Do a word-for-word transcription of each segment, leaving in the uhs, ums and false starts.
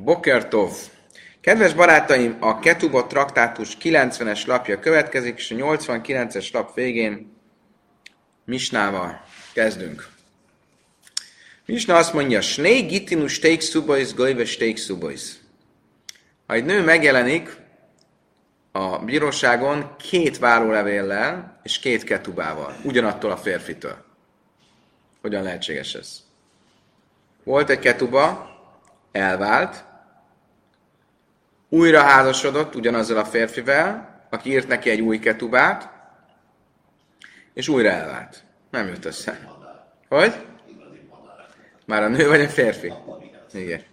Bokertov. Kedves barátaim, a Ketubot traktátus kilencvenes lapja következik, és a nyolcvankilences lap végén Misnával kezdünk. Misna azt mondja, Snei gitinu steik szubois, goive steik szubois. Ha egy nő megjelenik a bíróságon két várólevéllel és két ketubával, ugyanattól a férfitől. Hogyan lehetséges ez? Volt egy ketuba, elvált, újra házasodott ugyanazzal a férfivel, aki írt neki egy új ketubát, és újra elvált. Nem jött össze. Hogy? Már a nő vagy a férfi? Igen.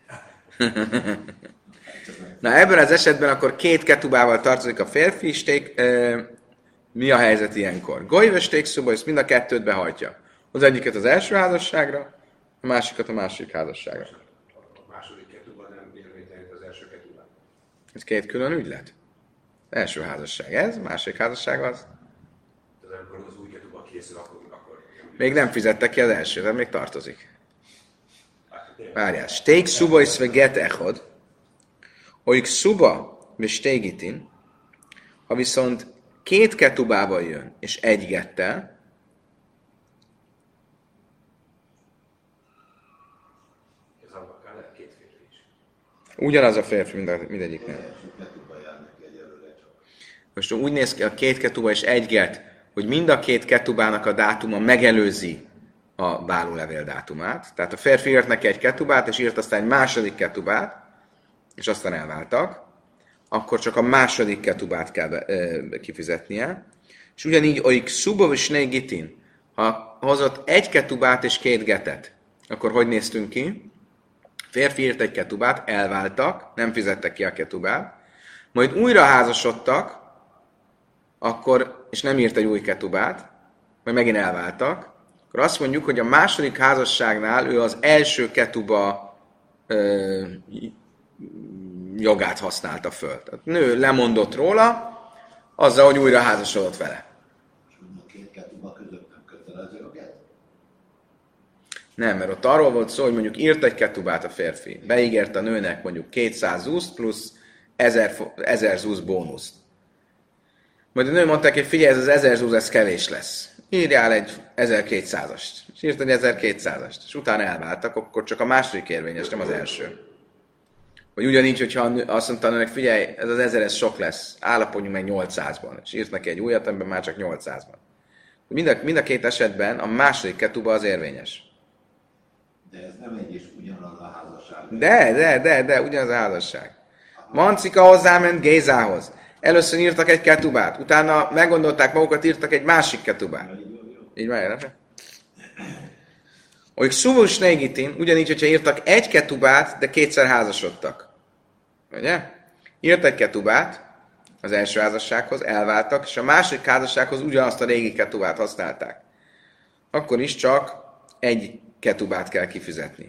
Na ebben az esetben akkor két ketubával tartozik a férfi, sték, e, mi a helyzet ilyenkor? Golyve sték szubois mind a kettőt behajtja. Az egyiket az első házasságra, a másikat a másik házasságra. A második ketuba nem érvénytelít az első ketubát. Ez két külön ügylet. Az első házasság ez, a másik házasság az. Tehát amikor az új ketuba készül, akkor... akkor még nem fizette ki az első, tehát még tartozik. Várjál. Steak szubois ve get echod, olyik szuba ve steigitin, ha viszont két ketubával jön, és egy gettel, ugyanaz a férfi mind, mindegyiknél. Most úgy néz ki a két ketuba és egy get, hogy mind a két ketubának a dátuma megelőzi a vállólevél dátumát. Tehát a férfi írt neki egy ketubát, és írt aztán egy második ketubát, és aztán elváltak, akkor csak a második ketubát kell be, ö, kifizetnie. És ugyanígy olyik szuba és gitin, ha hozott egy ketubát és két getet, akkor hogy néztünk ki? Férfi írt egy ketubát, elváltak, nem fizettek ki a ketubát, majd újra házasodtak, akkor, és nem írt egy új ketubát, majd megint elváltak, akkor azt mondjuk, hogy a második házasságnál ő az első ketuba ö, jogát használta föl. Tehát nő lemondott róla, azzal, hogy újra házasodott vele. A két ketuba között nem kötelező a get? Nem, mert ott arról volt szó, hogy mondjuk írt egy ketubát a férfi, beígért a nőnek mondjuk kétszáz zúzt plusz ezer zúz bónuszt. Majd a nő mondták, hogy figyelj, ez az ezer zúz, ez kevés lesz. Írjál egy ezerkétszázast. És írt egy ezerkétszázast. És utána elváltak, akkor csak a második érvényes, nem az első. Vagy ugyanígy, hogyha azt mondta a nőnek, figyelj, ez az ezer, ez sok lesz, állapodjunk meg nyolcszázban. És írt neki egy újat, amiben már csak nyolcszázban. Mind a, mind a két esetben a második ketuba az érvényes. De ez nem egy és ugyanaz a házasság. De, de, de, de, ugyanaz a házasság. Mancika hozzáment Gézához. Először írtak egy ketubát, utána meggondolták magukat, írtak egy másik ketubát. Így már érde? Olyik szuvus negitin, ugyanígy, hogyha írtak egy ketubát, de kétszer házasodtak. Ugye? Írt egy ketubát az első házassághoz, elváltak, és a másik házassághoz ugyanazt a régi ketubát használták. Akkor is csak egy ketubát kell kifizetni.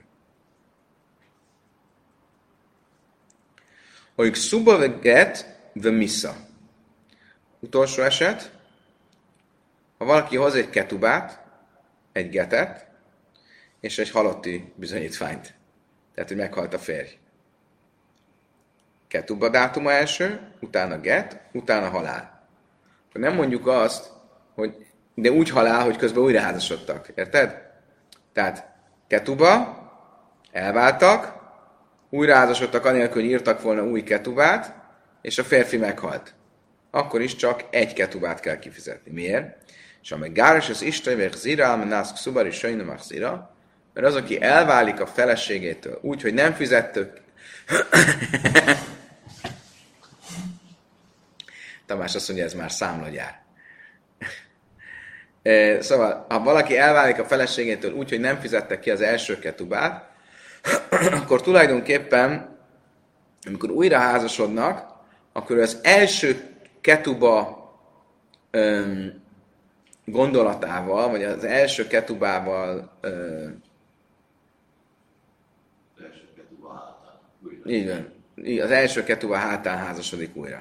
Olyik szuba get the missa. Utolsó eset, ha valaki hoz egy ketubát, egy getet, és egy halotti bizonyítványt. Tehát, hogy meghalt a férj. Ketuba dátuma első, utána get, utána halál. Akkor nem mondjuk azt, hogy de úgy halál, hogy közben újra házasodtak. Érted? Tehát ketuba, elváltak, újra házasodtak anélkül, hogy írtak volna új ketubát, és a férfi meghalt. Akkor is csak egy ketubát kell kifizetni. Miért? És amely gáros az Isten, zira, amenászk szubari sajnomach zira, mert az, aki elválik a feleségétől úgy, hogy nem fizettük. Tamás azt mondja, ez már számlagyár. Szóval, ha valaki elválik a feleségétől úgy, hogy nem fizettek ki az első ketubát, akkor tulajdonképpen, amikor újra házasodnak, akkor az első ketuba öm, gondolatával, vagy az első ketubával öm, Az első ketuba hátán. így van, az első ketuba hátán házasodik újra.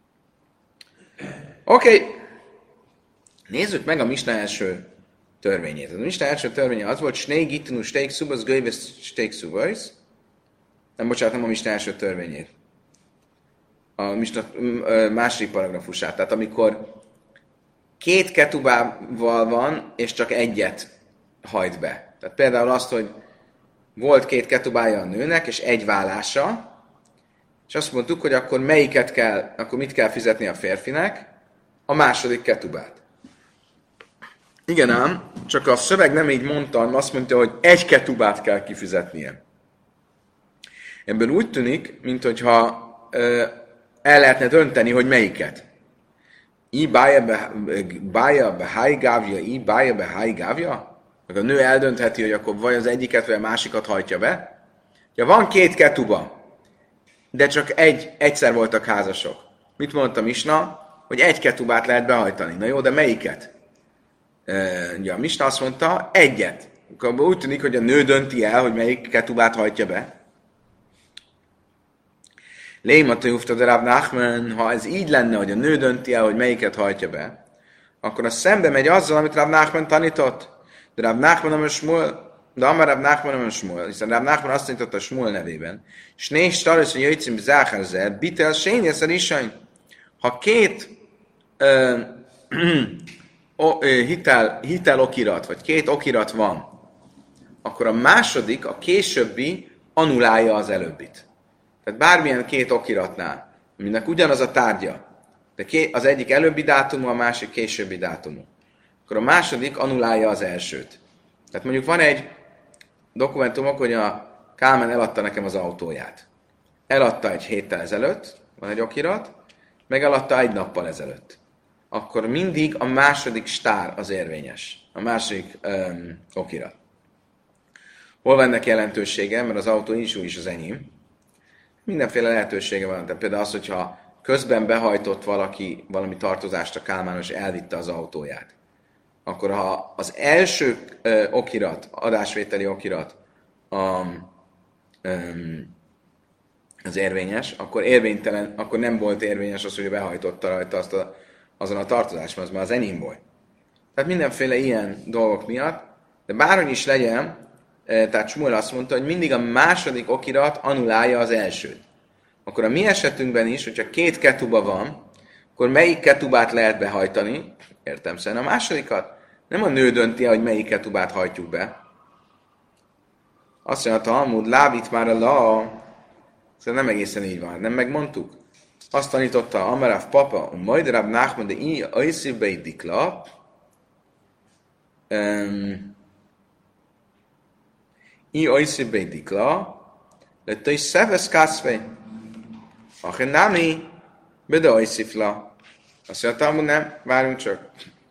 Oké, okay. Nézzük meg a Misna első törvényét. A Misna első törvénye az volt, Snei gitinu steik szubas, göjves steik szubas. nem bocsánat, nem a Misna első törvényét. A Misna második paragrafusát. Tehát amikor két ketubával van, és csak egyet hajt be. Tehát például azt, hogy volt két ketubája a nőnek, és egy vállása, és azt mondtuk, hogy akkor melyiket kell, akkor mit kell fizetni a férfinek? A második ketubát. Igen ám, csak a szöveg nem így mondta, hanem azt mondta, hogy egy ketubát kell kifizetnie. Ebből úgy tűnik, mintha ö, el lehetne dönteni, hogy melyiket. I bája be háj gávja, i bája be háj gávja? Meg a nő eldöntheti, hogy akkor vagy az egyiket, vagy a másikat hajtja be. Ja, van két ketuba, de csak egy, egyszer voltak házasok. Mit mondta Misna? Hogy egy ketubát lehet behajtani. Na jó, de melyiket? Ja, Misna azt mondta, egyet. Akkor úgy tűnik, hogy a nő dönti el, hogy melyik ketubát hajtja be. Lémata jufta de Rav Nachman, ha ez így lenne, hogy a nő dönti el, hogy melyiket hajtja be, akkor az szembe megy azzal, amit Rav Nachman tanított. De Rav Nachman nem a Shmuel, de Amar Rav Nachman nem a Shmuel, hiszen Rav Nachman azt tanította a Shmuel nevében. És négy starös, hogy jöjjtszim bizáherze, bitel sényeszer isany. Ha két ö, ö, hitel, hitel okirat, vagy két okirat van, akkor a második, a későbbi annulálja az előbbit. Tehát bármilyen két okiratnál, aminek ugyanaz a tárgya, de az egyik előbbi dátumú, a másik későbbi dátumú, akkor a második annulálja az elsőt. Tehát mondjuk van egy dokumentumok, hogy a Kálmán eladta nekem az autóját. Eladta egy héttel ezelőtt, van egy okirat, meg eladta egy nappal ezelőtt. Akkor mindig a második stár az érvényes. A második um, okirat. Hol van ennek jelentősége? Mert az autó is úgy is az enyém. Mindenféle lehetősége van. Tehát például az, hogyha közben behajtott valaki valami tartozást a Kálmánon, és elvitte az autóját. Akkor ha az első ö, okirat, adásvételi okirat um, um, az érvényes, akkor érvénytelen, akkor nem volt érvényes az, hogy behajtotta rajta azt a, azon a tartozáson, az már az enyém volt. Tehát mindenféle ilyen dolgok miatt, de bárhogy is legyen, tehát Shmuel azt mondta, hogy mindig a második okirat annulálja az elsőt. Akkor a mi esetünkben is, hogyha két ketuba van, akkor melyik ketubát lehet behajtani? Értem szerint a másodikat. Nem a nő dönti, hogy melyik ketubát hajtjuk be. Azt mondja, Talmud, lábít már a la, szóval nem egészen így van, nem megmondtuk. Azt tanította Amarav papa, majd Rab Nachman, de így ajszívbe egy dikla. I ajszívbe egy dikla, lett is szevesz kászve. Achen nami, bede ajszívla. Azt mondja, Talmud, nem, várjunk csak.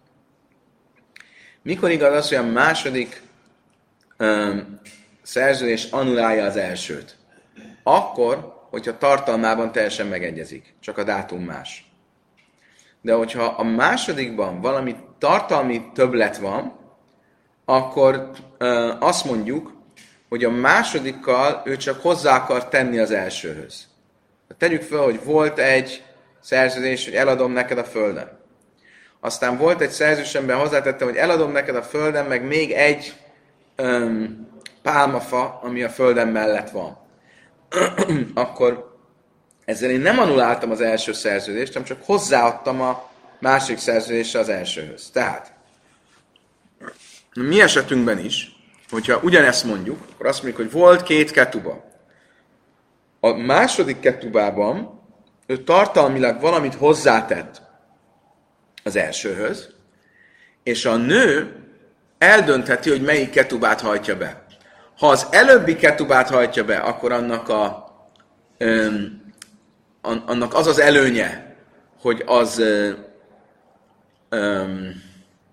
Mikor igaz az, hogy a második um, szerződés annulálja az elsőt? Akkor, hogyha tartalmában teljesen megegyezik, csak a dátum más. De hogyha a másodikban valami tartalmi többlet van, akkor uh, azt mondjuk, hogy a másodikkal ő csak hozzá akar tenni az elsőhöz. Tegyük fel, hogy volt egy szerződés, hogy eladom neked a földem. Aztán volt egy szerződés, amiben hozzátettem, hogy eladom neked a földem, meg még egy um, pálmafa, ami a földem mellett van. Akkor ezzel én nem annuláltam az első szerződést, hanem csak hozzáadtam a másik szerződésre az elsőhöz. Tehát, mi esetünkben is, hogyha ugyanezt mondjuk, akkor azt mondjuk, hogy volt két ketuba. A második ketubában ő tartalmilag valamit hozzátett az elsőhöz, és a nő eldöntheti, hogy melyik ketubát hajtja be. Ha az előbbi ketubát hajtja be, akkor annak, a, öm, annak az az előnye, hogy az öm,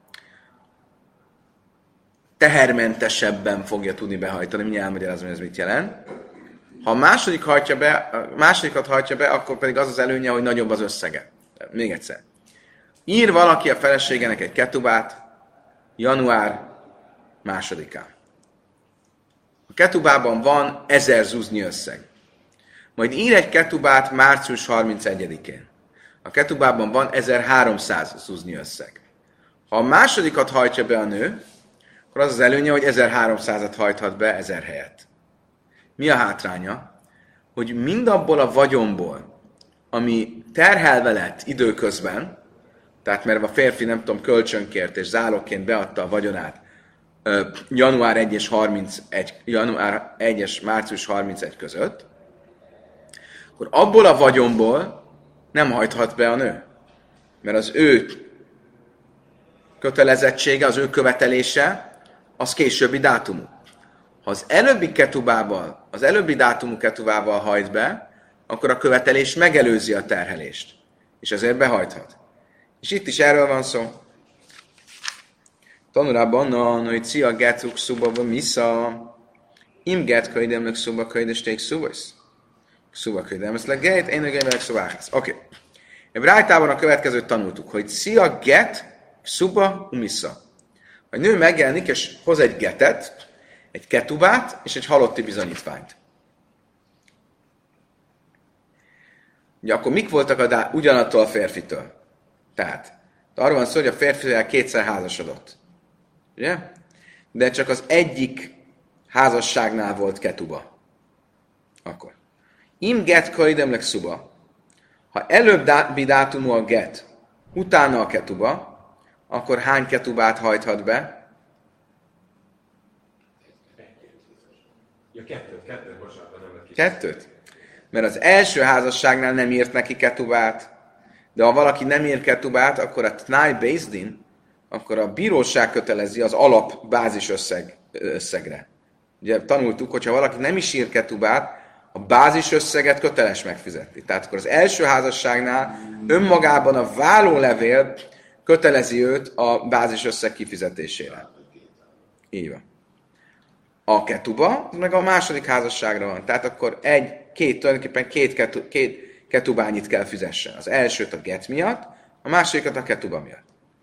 tehermentesebben fogja tudni behajtani. Mindjárt elmagyarázom, hogy ez mit jelent. Ha a második hajtja be, a másodikat hajtja be, akkor pedig az az előnye, hogy nagyobb az összege. Még egyszer. Ír valaki a feleségének egy ketubát január másodikán. A ketubában van ezer zuzni összeg. Majd ír egy ketubát március harmincegyedikén. A ketubában van ezerháromszáz zuzni összeg. Ha a másodikat hajtja be a nő, akkor az az előnye, hogy ezerháromszázat hajthat be ezer helyett. Mi a hátránya? hogy mindabból a vagyomból, ami terhelve lett időközben, tehát mert a férfi, nem tudom, kölcsönkért és zálogként beadta a vagyonát január elseje és harmincegy, január elseje és március harmincegy között, akkor abból a vagyomból nem hajthat be a nő. Mert az ő kötelezettsége, az ő követelése, az későbbi dátumú. Ha az előbbi ketubával, az előbbi dátumú ketubával hajt be, akkor a követelés megelőzi a terhelést. És ezért behajthat. És itt is erről van szó. Tanulában, hogy szia getuk szuba misza, im get köjdemlök szuba köjdesték szubajsz. Szuba köjdemlök gejt, én ögémelek szubáház. Oké. Okay. Rájtában a következőt tanultuk, hogy szia get szuba misza. A nő megjelenik, és hoz egy getet, egy ketubát, és egy halotti bizonyítványt. Ugye akkor mik voltak a dá- ugyanattól a férfitől? Tehát, arról van szó, hogy a férfivel kétszer házasodott. Ugye? De csak az egyik házasságnál volt ketuba. Akkor. Im get köjdemlek szuba. Ha előbbi dátumú a get, utána a ketuba, akkor hány ketubát hajthat be? Ja, kettőt, kettőt, bocsánat, nem lett ki. Kettőt? Mert az első házasságnál nem írt neki ketubát, de ha valaki nem ír ketubát, akkor a Tnai Bézdin, akkor a bíróság kötelezi az alap bázis összeg, összegre. Ugye tanultuk, hogyha valaki nem is ír ketubát, a bázis összeget köteles megfizetni. Tehát akkor az első házasságnál önmagában a vállólevél kötelezi őt a bázis összeg kifizetésére. Így van. A ketuba, meg a második házasságra van. Tehát akkor egy, két, tulajdonképpen két, ketu, két ketubányit kell fizessen. Az elsőt a get miatt, a másodikat a ketuba miatt.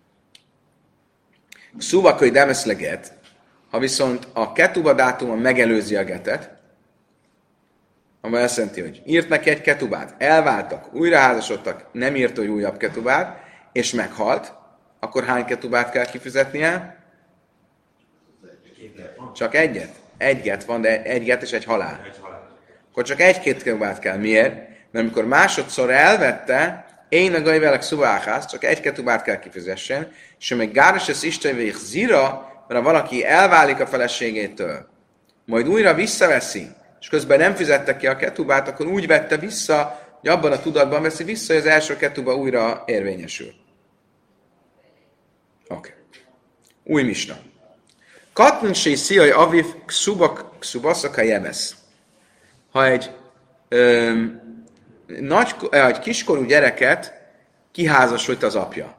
Szóval, hogy demesz le get, ha viszont a ketuba dátuma megelőzi a getet, amely azt jelenti, hogy írt neki egy ketubát, elváltak, újra házasodtak, nem írt egy újabb ketubát, és meghalt, akkor hány ketubát kell kifizetnie? Csak egyet? Egy get van, de egy get és egy halál. Egy halál. Akkor csak egy-két ketubát kell. Miért? Mert amikor másodszor elvette, én a gajvelek szubáház, csak egy ketubát kell kifizessen, és ha még gáros ez istenvék zira, mert ha valaki elválik a feleségétől, majd újra visszaveszi, és közben nem fizette ki a ketubát, akkor úgy vette vissza, hogy abban a tudatban veszi vissza, hogy az első ketuba újra érvényesül. Oké. Okay. Új misna. Katninsé sziai aviv kszubaszaka jemesz. Ha egy, öm, nagy, egy kiskorú gyereket kiházasult az apja.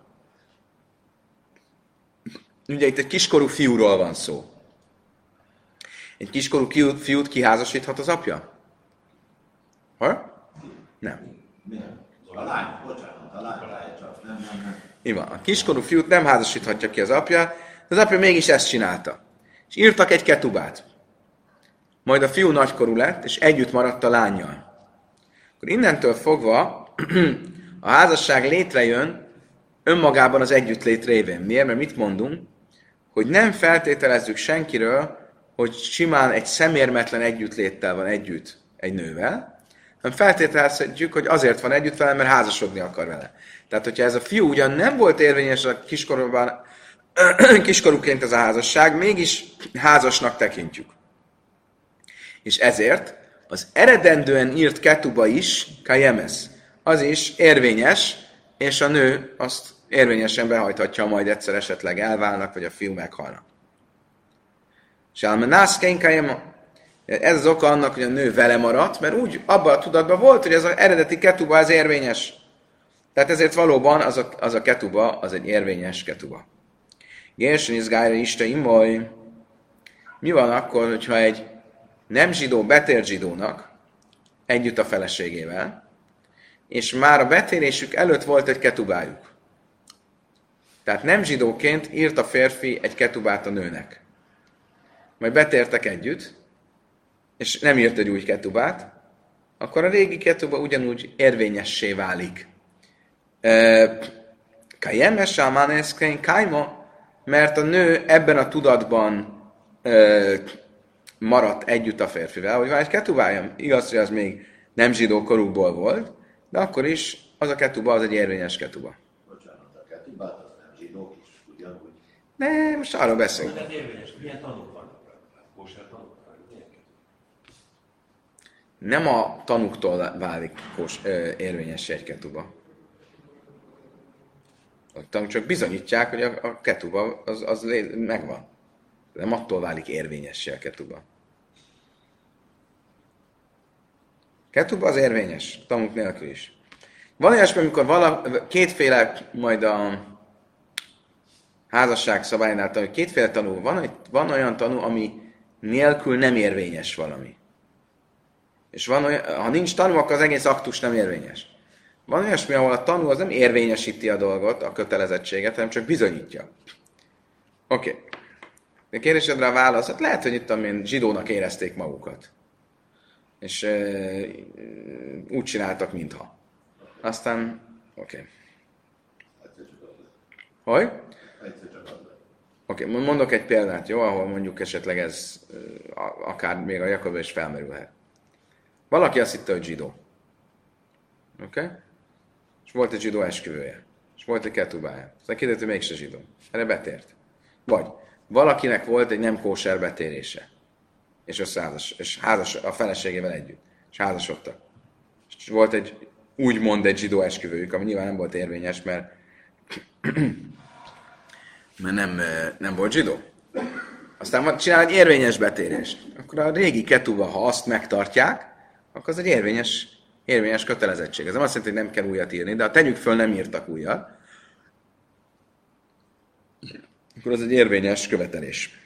Ugye itt egy kiskorú fiúról van szó. Egy kiskorú fiút kiházasíthat az apja? Ha? Nem. A lány, bocsánat, a lány, csak nem, nem, nem. Így van. A kiskorú fiút nem házasíthatja ki az apja, de az apja mégis ezt csinálta. És írtak egy ketubát. Majd a fiú nagykorú lett, és együtt maradt a lánnyal. Akkor innentől fogva a házasság létrejön önmagában az együttlét révén. Miért? Mert mit mondunk? Hogy nem feltételezzük senkiről, hogy simán egy szemérmetlen együttléttel van együtt egy nővel, hanem feltételezhetjük, hogy azért van együtt vele, mert házasodni akar vele. Tehát, hogyha ez a fiú ugyan nem volt érvényes a kiskorúban, kiskorúként ez a házasság, mégis házasnak tekintjük. És ezért az eredendően írt ketuba is, kajemesz, az is érvényes, és a nő azt érvényesen behajthatja, majd egyszer esetleg elválnak, vagy a fiú meghalnak. Ez az oka annak, hogy a nő vele maradt, mert úgy abban a tudatban volt, hogy ez az eredeti ketuba az érvényes. Tehát ezért valóban az a, az a ketuba, az egy érvényes ketuba. Gérsen izgájra iste imaj. Mi van akkor, hogyha egy nem zsidó betért zsidónak együtt a feleségével, és már a betérésük előtt volt egy ketubájuk. Tehát nem zsidóként írt a férfi egy ketubát a nőnek. Majd betértek együtt, és nem írt egy új ketubát, akkor a régi ketuba ugyanúgy érvényessé válik. Kajemes almaneszkein kajma, mert a nő ebben a tudatban e, maradt együtt a férfivel, hogy van egy ketubája. Igaz, hogy az még nem zsidó korukból volt, de akkor is az a ketuba, az egy érvényes ketuba. Bocsánat, a ketubát az nem zsidók is, ugyanúgy. De most arról beszélünk. Tehát érvényes, milyen tanúk vannak? Kóser tanúk vannak? Milyen kettő? Nem a tanuktól válik kos, ö, érvényes egy ketuba. A tanúk csak bizonyítják, hogy a, a ketuba az, az lé- megvan. Nem attól válik érvényessé a ketuba. Ketuba az érvényes, tanúk nélkül is. Van olyasmi, amikor vala, kétféle, majd a házasság szabálynál, hogy kétféle tanú. Van, van olyan tanú, ami nélkül nem érvényes valami. És van olyan, ha nincs tanú, akkor az egész aktus nem érvényes. Van olyasmi, ahol a tanú az nem érvényesíti a dolgot, a kötelezettséget, hanem csak bizonyítja. Oké. Okay. A kérdésedre a válasz, hát lehet, hogy itt amilyen zsidónak érezték magukat. És e, úgy csináltak, mintha. Aztán, oké. Okay. Hogy? Oké, okay, mondok egy példát, jó, ahol mondjuk esetleg ez akár még a Jakabban is felmerülhet. Valaki azt hitte, hogy zsidó. Oké? Okay? És volt egy zsidó esküvője. És volt egy ketubája. Aztán kiderült, hogy mégse zsidó. Erre betért. Vagy valakinek volt egy nem kóser betérése. És összeházas, és házas, a feleségével együtt. És házasodtak. És volt egy, úgymond egy zsidó esküvőjük, ami nyilván nem volt érvényes, mert, mert nem, nem volt zsidó. Aztán csinál egy érvényes betérést. Akkor a régi ketuba, ha azt megtartják, akkor az egy érvényes, érvényes kötelezettség. Ez nem azt jelenti, hogy nem kell újat írni, de ha tegyük föl, nem írtak újat, akkor az egy érvényes követelés.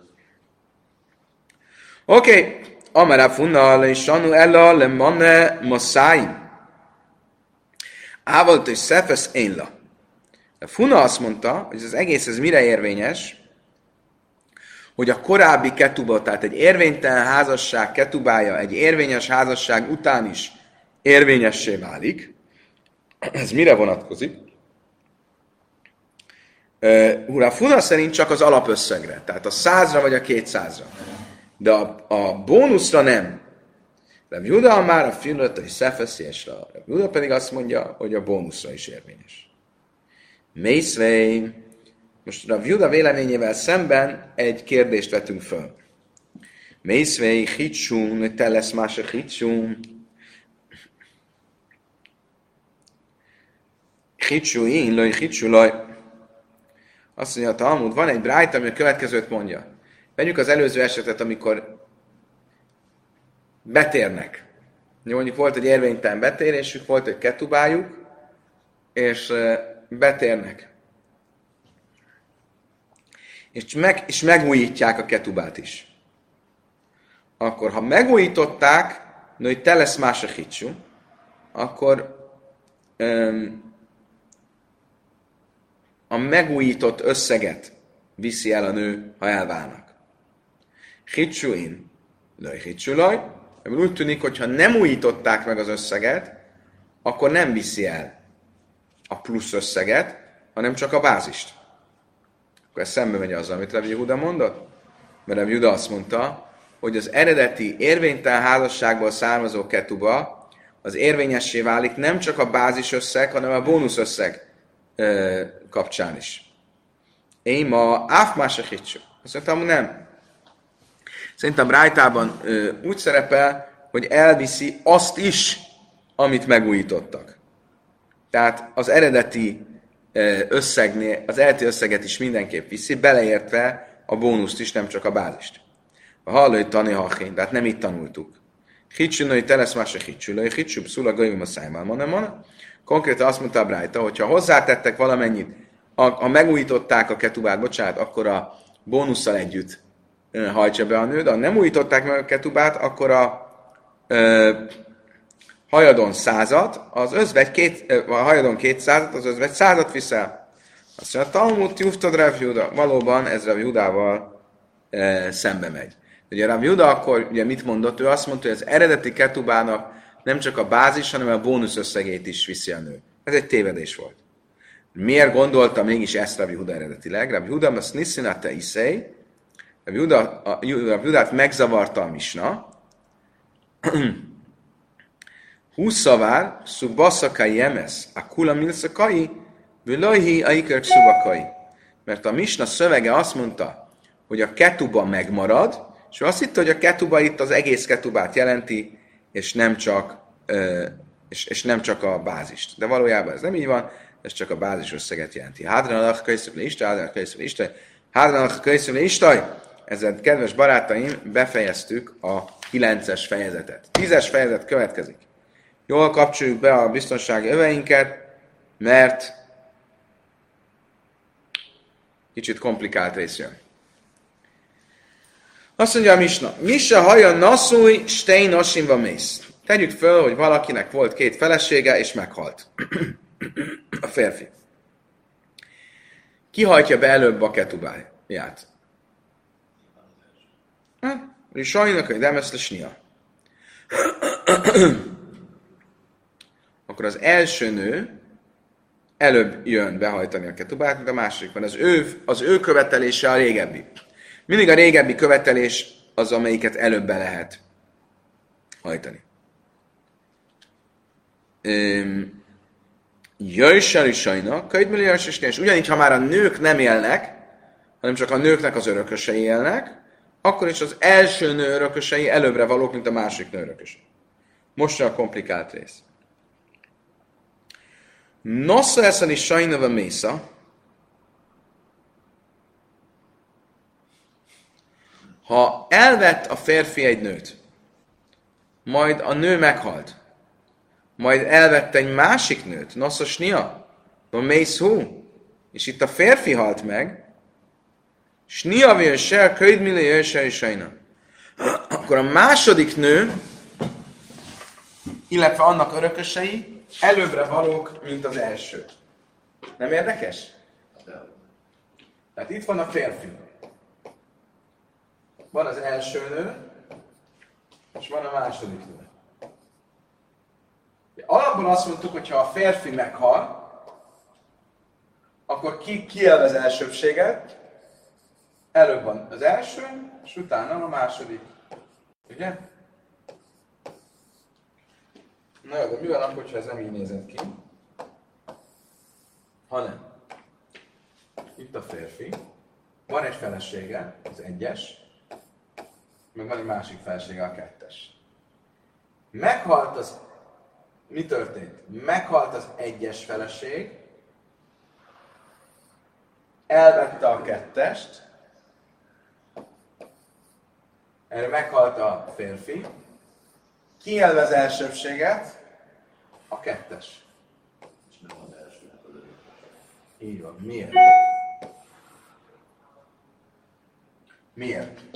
Oké, okay. Amara funna le sanu ella le manne masai. Ávolt és szefesz énla. A Funa azt mondta, hogy az egész ez mire érvényes, hogy a korábbi ketuba, tehát egy érvénytelen házasság ketubája egy érvényes házasság után is érvényessé válik. Ez mire vonatkozik? Uh, a Funa szerint csak az alapösszegre, tehát a százra vagy a kétszázra. De a, a bónuszra nem. Rabbi Juda már a filmet, hogy szefeszi és a Rabbi Juda pedig azt mondja, hogy a bónuszra is érvényes. Mészvei. Most Rabbi Juda véleményével szemben egy kérdést vetünk föl. Mészvei, hitsún, te lesz más a hitsún. Hitsú én, loj, hitsú, loj. Azt mondja a Talmud, van egy brájta, ami a következőt mondja. Vegyük az előző esetet, amikor betérnek. Mondjuk volt egy érvénytelen betérésük, volt egy ketubájuk, és betérnek. És, meg, és megújítják a ketubát is. Akkor, ha megújították, no, hogy te lesz más a hitsú, akkor öm, a megújított összeget viszi el a nő, ha elválnak. Hitsúin, laj, hitsúlaj, ebből úgy tűnik, hogy ha nem újították meg az összeget, akkor nem viszi el a plusz összeget, hanem csak a bázist. Akkor ez szembe megy azzal, amit Rabbi Yehuda mondott? Mert Rabbi Yehuda azt mondta, hogy az eredeti érvénytelen házasságból származó ketuba az érvényessé válik nem csak a bázis összeg, hanem a bónusz összeg ö, kapcsán is. Én ma áfmás a hitsú. Azt mondtam, nem. Szerintem Brájtában ö, úgy szerepel, hogy elviszi azt is, amit megújítottak. Tehát az eredeti ö, összegnél, az eredeti összeget is mindenképp viszi, beleértve a bónuszt is, nem csak a bázist. A hallói tani hachén, tehát nem itt tanultuk. Hitsünői telesz más a hitsülői, hitsübb szula gajum a szájmál, mondom, mondom. Konkrétan azt mondta a Brájta, hogy ha hozzátettek valamennyit, ha megújították a ketubát, bocsánat, akkor a bónusszal együtt hajtsa be a nő, de ha nem újították meg a ketubát, akkor a ö, hajadon százat, az özvegy két, ö, a hajadon kétszázat, az özvegy százat viszel. Azt mondja, Talmud juftad Rav Juda. Valóban ez Rav Judával ö, szembe megy. Ugye Rav Juda akkor ugye mit mondott? Ő azt mondta, hogy az eredeti ketubának nem csak a bázis, hanem a bónusz összegét is viszi a nő. Ez egy tévedés volt. Miért gondolta mégis ezt Rav Juda eredetileg? Rav Juda, azt niszinate iszei, Rav Judát megzavarta a misna, Húszavár, szubaszakai emesz, a kula milszakai, völajhi a ikörk szubakai. Mert a misna szövege azt mondta, hogy a ketuba megmarad, és ő azt hitte, hogy a ketuba itt az egész ketubát jelenti, és nem csak, ö, és, és nem csak a bázist. De valójában ez nem így van, ez csak a bázis összeget jelenti. Hádranalach kölyszöble istaj, hádranalach kölyszöble istaj, hádranalach kölyszöble istaj. Ezzel, kedves barátaim, befejeztük a kilences fejezetet. Tízes fejezet következik. Jól kapcsoljuk be a biztonsági öveinket, mert kicsit komplikált rész jön. Azt mondja a misna, Misa haja naszúj, stein asimva mész. Tegyük föl, hogy valakinek volt két felesége, és meghalt. A férfi. Ki hajtja be előbb a ketubáját? Sajnak, hogy nem ezt lesnia. Akkor az első nő előbb jön behajtani a ketubát, mint a második van. Az ő, az ő követelése a régebbi. Mindig a régebbi követelés az, amelyiket előbb be lehet hajtani. Jöjjsel is sajna, könyvmeli jöjjsel és ugyanígy, ha már a nők nem élnek, hanem csak a nőknek az örökösei élnek, akkor is az első nő örökösei előbbre valók, mint a másik nő örökösei. Most a komplikált rész. Nosza eszen is sajnava mésza. Ha elvett a férfi egy nőt, majd a nő meghalt, majd elvette egy másik nőt, nosza snia, van mész hú, és itt a férfi halt meg, snia vén se, köydmile jöjjön se is sajna. Akkor a második nő, illetve annak örökösei előbbre valók, mint az első. Nem érdekes? Tehát itt van a férfi. Van az első nő, és van a második nő. Alapból azt mondtuk, hogy ha a férfi meghal, akkor ki, ki élvez elsőbséget? Előbb van az első, és utána a második. Ugye? Na jó, de mi van akkor, hogyha ez nem így nézett ki? Hanem, itt a férfi, van egy felesége, az egyes, meg van egy másik felesége, a kettes. Meghalt az, mi történt? Meghalt az egyes feleség, elvette a kettest, erre meghalt a férfi, ki élvez elsőbséget? A kettes. És nem az elsőnek az örökös. Így van. Miért? Miért?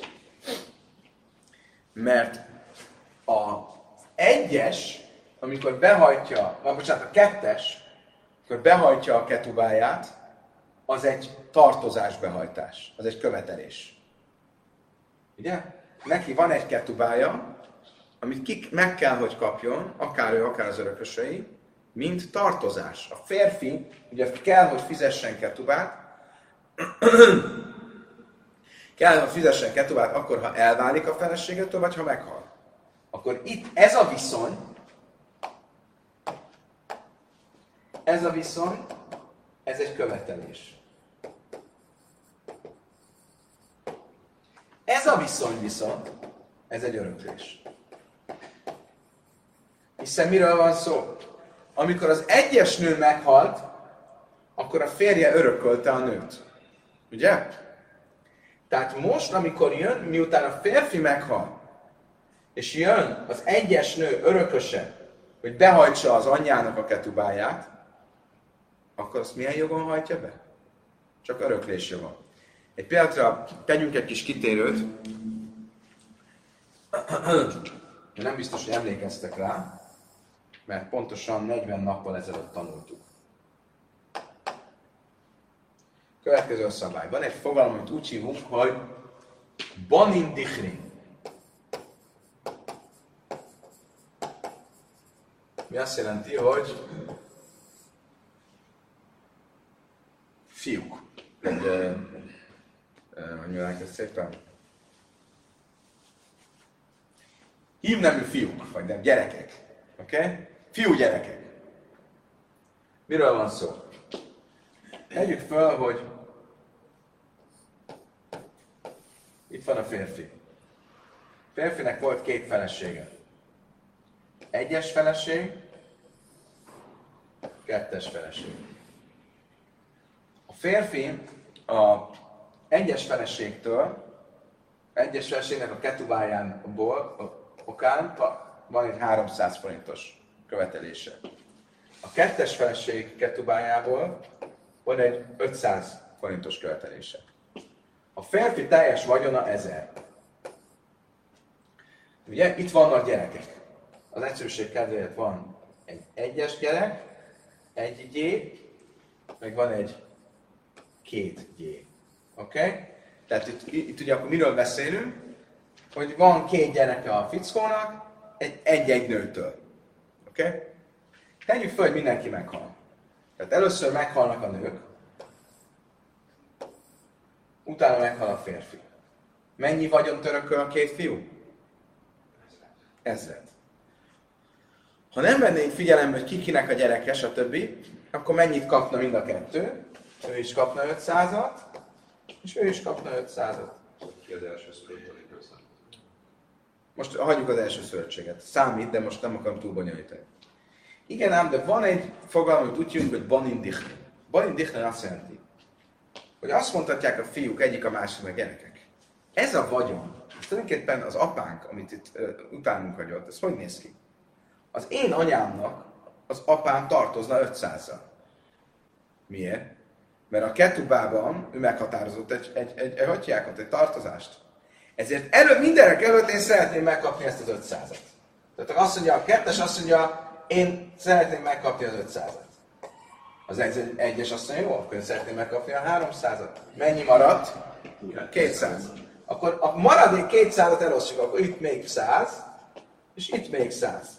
Mert az egyes, amikor behajtja, vagy bocsánat, a kettes, amikor behajtja a ketubáját, az egy tartozásbehajtás, az egy követelés. Ugye? Neki van egy ketubája, amit ki meg kell, hogy kapjon, akár ő, akár az örökösei, mint tartozás. A férfi ugye kell, hogy fizessen ketubát, kell, hogy fizessen ketubát akkor, ha elválik a feleségetől, vagy ha meghal. Akkor itt ez a viszony, ez a viszony, ez egy követelés. Ez a viszony viszont, ez egy öröklés. Hiszen miről van szó? Amikor az egyes nő meghalt, akkor a férje örökölte a nőt. Ugye? Tehát most, amikor jön, miután a férfi meghal, és jön az egyes nő örököse, hogy behajtsa az anyjának a ketubáját, akkor azt milyen jogon hajtja be? Csak öröklés jogon. Egy pillanatra tegyünk egy kis kitérőt, nem biztos, hogy emlékeztek rá, mert pontosan negyven nappal ezelőtt tanultuk. Következő a szabály. Van egy fogalom, amit úgy hívunk, hogy banin dichrin. Mi azt jelenti, hogy fiúk. Egy, ö, ö, hogy mondják ezt szépen? Hívnemű fiúk, vagy nem, gyerekek. Oké? Okay? Fiú gyerekek. Miről van szó? Tegyük föl, hogy itt van a férfi. A férfinek volt két felesége. Egyes feleség, kettes feleség. A férfi a egyes feleségtől, egyes feleségnek a ketubájából, okán van egy háromszáz forintos követelése. A kettes feleség ketubájából van egy ötszáz forintos követelése. A férfi teljes vagyona ezer. Ugye, itt vannak gyerekek. Az egyszerűség kedvéért van egy egyes gyerek, egy gyé, meg van egy két gyé. Oké? Okay? Tehát itt, itt ugye akkor miről beszélünk? Hogy van két gyereke a fickónak, egy egy-egy nőtől. Oké? Okay? Tegyük föl, hogy mindenki meghal. Tehát először meghalnak a nők, utána meghal a férfi. Mennyi vagyont örököl a két fiú? Ezret. Ha nem vennénk figyelembe, hogy ki kinek a gyereke, stb., akkor mennyit kapna mind a kettő? Ő is kapna ötszázat, és ő is kapna ötszázat. Ki az első szülőtől igazán? Most hagyjuk az első szövetséget. Számít, de most nem akarom túl bonyolítani. Igen ám, de van egy fogalom, amit úgy hívunk, hogy banin dichne. Banin dichne azt jelenti, hogy azt mondhatják a fiúk egyik a másiknak gyerekek. Ez a vagyon, ez tulajdonképpen az apánk, amit itt uh, utánunk hagyott, ez hogy néz ki? Az én anyámnak az apám tartozna ötszázzal. Miért? Mert a ketubában ő meghatározott egy, egy, egy, egy, egy, egy, egy tartozást. Ezért elő, mindenek előtt én szeretném megkapni ezt az ötszázat. Tehát azt mondja, a kettes azt mondja, én szeretném megkapni az ötszázat. Az egy, egyes azt mondja, jó, akkor én szeretném megkapni a háromszázat. Mennyi maradt? kétszáz. Akkor a maradék kétszázat elosztjuk, akkor itt még száz, és itt még száz.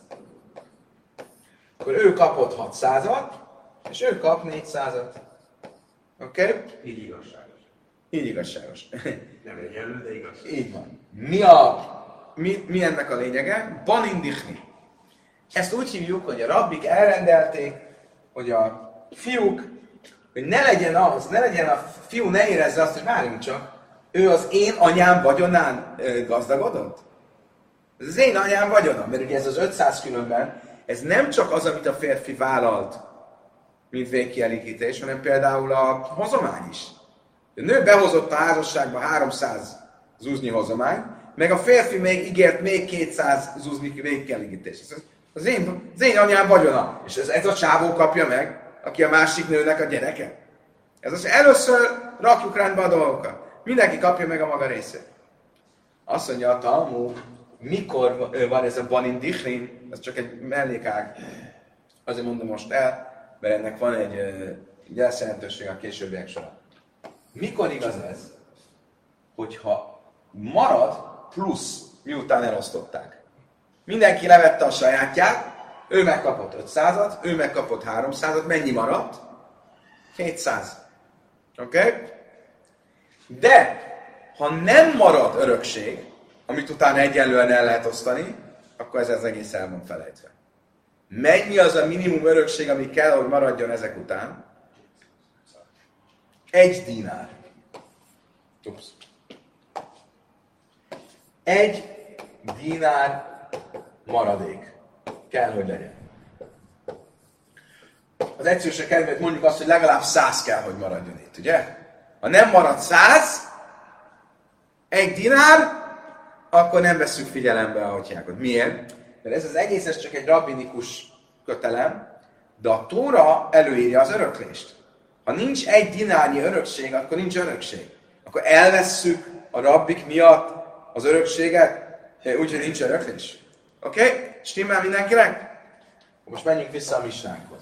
Akkor ő kapott hatszázat, és ő kap négyszázat. Oké? Okay? Így igazságos. Így igazságos. Nem egyenlő, de igaz. Így van. Mi, a, mi, mi ennek a lényege? Banindichni. Ezt úgy hívjuk, hogy a rabbik elrendelték, hogy a fiúk, hogy ne legyen az, ne legyen a fiú, ne érezze azt, hogy várjunk csak, ő az én anyám vagyonán ö, gazdagodott? Ez az én anyám vagyona, mert ugye ez az ötszáz különben, ez nem csak az, amit a férfi vállalt, mint végkielégítés, hanem például a hozomány is. A nő behozott a házasságba háromszáz zuznyi hozomány, meg a férfi még ígért még kétszáz zuznyi végkielégítés. Ez az én, az én anyám vagyona. És ez, ez a csávó kapja meg, aki a másik nőnek a gyereke. Ez az, először rakjuk rendbe a dolgokat. Mindenki kapja meg a maga részét. Azt mondja a Talmud, mikor van ez a banin dichrin, ez csak egy mellékág. Azért mondom most el, mert ennek van egy, egy jelentőség a későbbiek során. Mikor igaz ez? Hogyha marad plusz, miután elosztották. Mindenki levette a sajátját, ő megkapott ötszázat, ő megkapott háromszázat, mennyi maradt? kétszáz. Oké? Okay? De, ha nem marad örökség, amit utána egyenlően el lehet osztani, akkor ez az egész el van felejtve. Mennyi az a minimum örökség, ami kell, hogy maradjon ezek után? Egy dinár. Ups. Egy dinár maradék kell, hogy legyen. Az egyszerűség kedvéért mondjuk azt, hogy legalább száz kell, hogy maradjon itt, ugye? Ha nem marad száz, egy dinár, akkor nem veszünk figyelembe a hotyákat. Miért? Mert ez az egész, ez csak egy rabbinikus kötelem, de a Tóra előírja az öröklést. Ha nincs egy dinárnyi örökség, akkor nincs örökség. Akkor elvesszük a rabbik miatt az örökséget, úgyhogy nincs öröklés. Oké? Okay? Stimmel mindenkinek? Most menjünk vissza a misnánkhoz.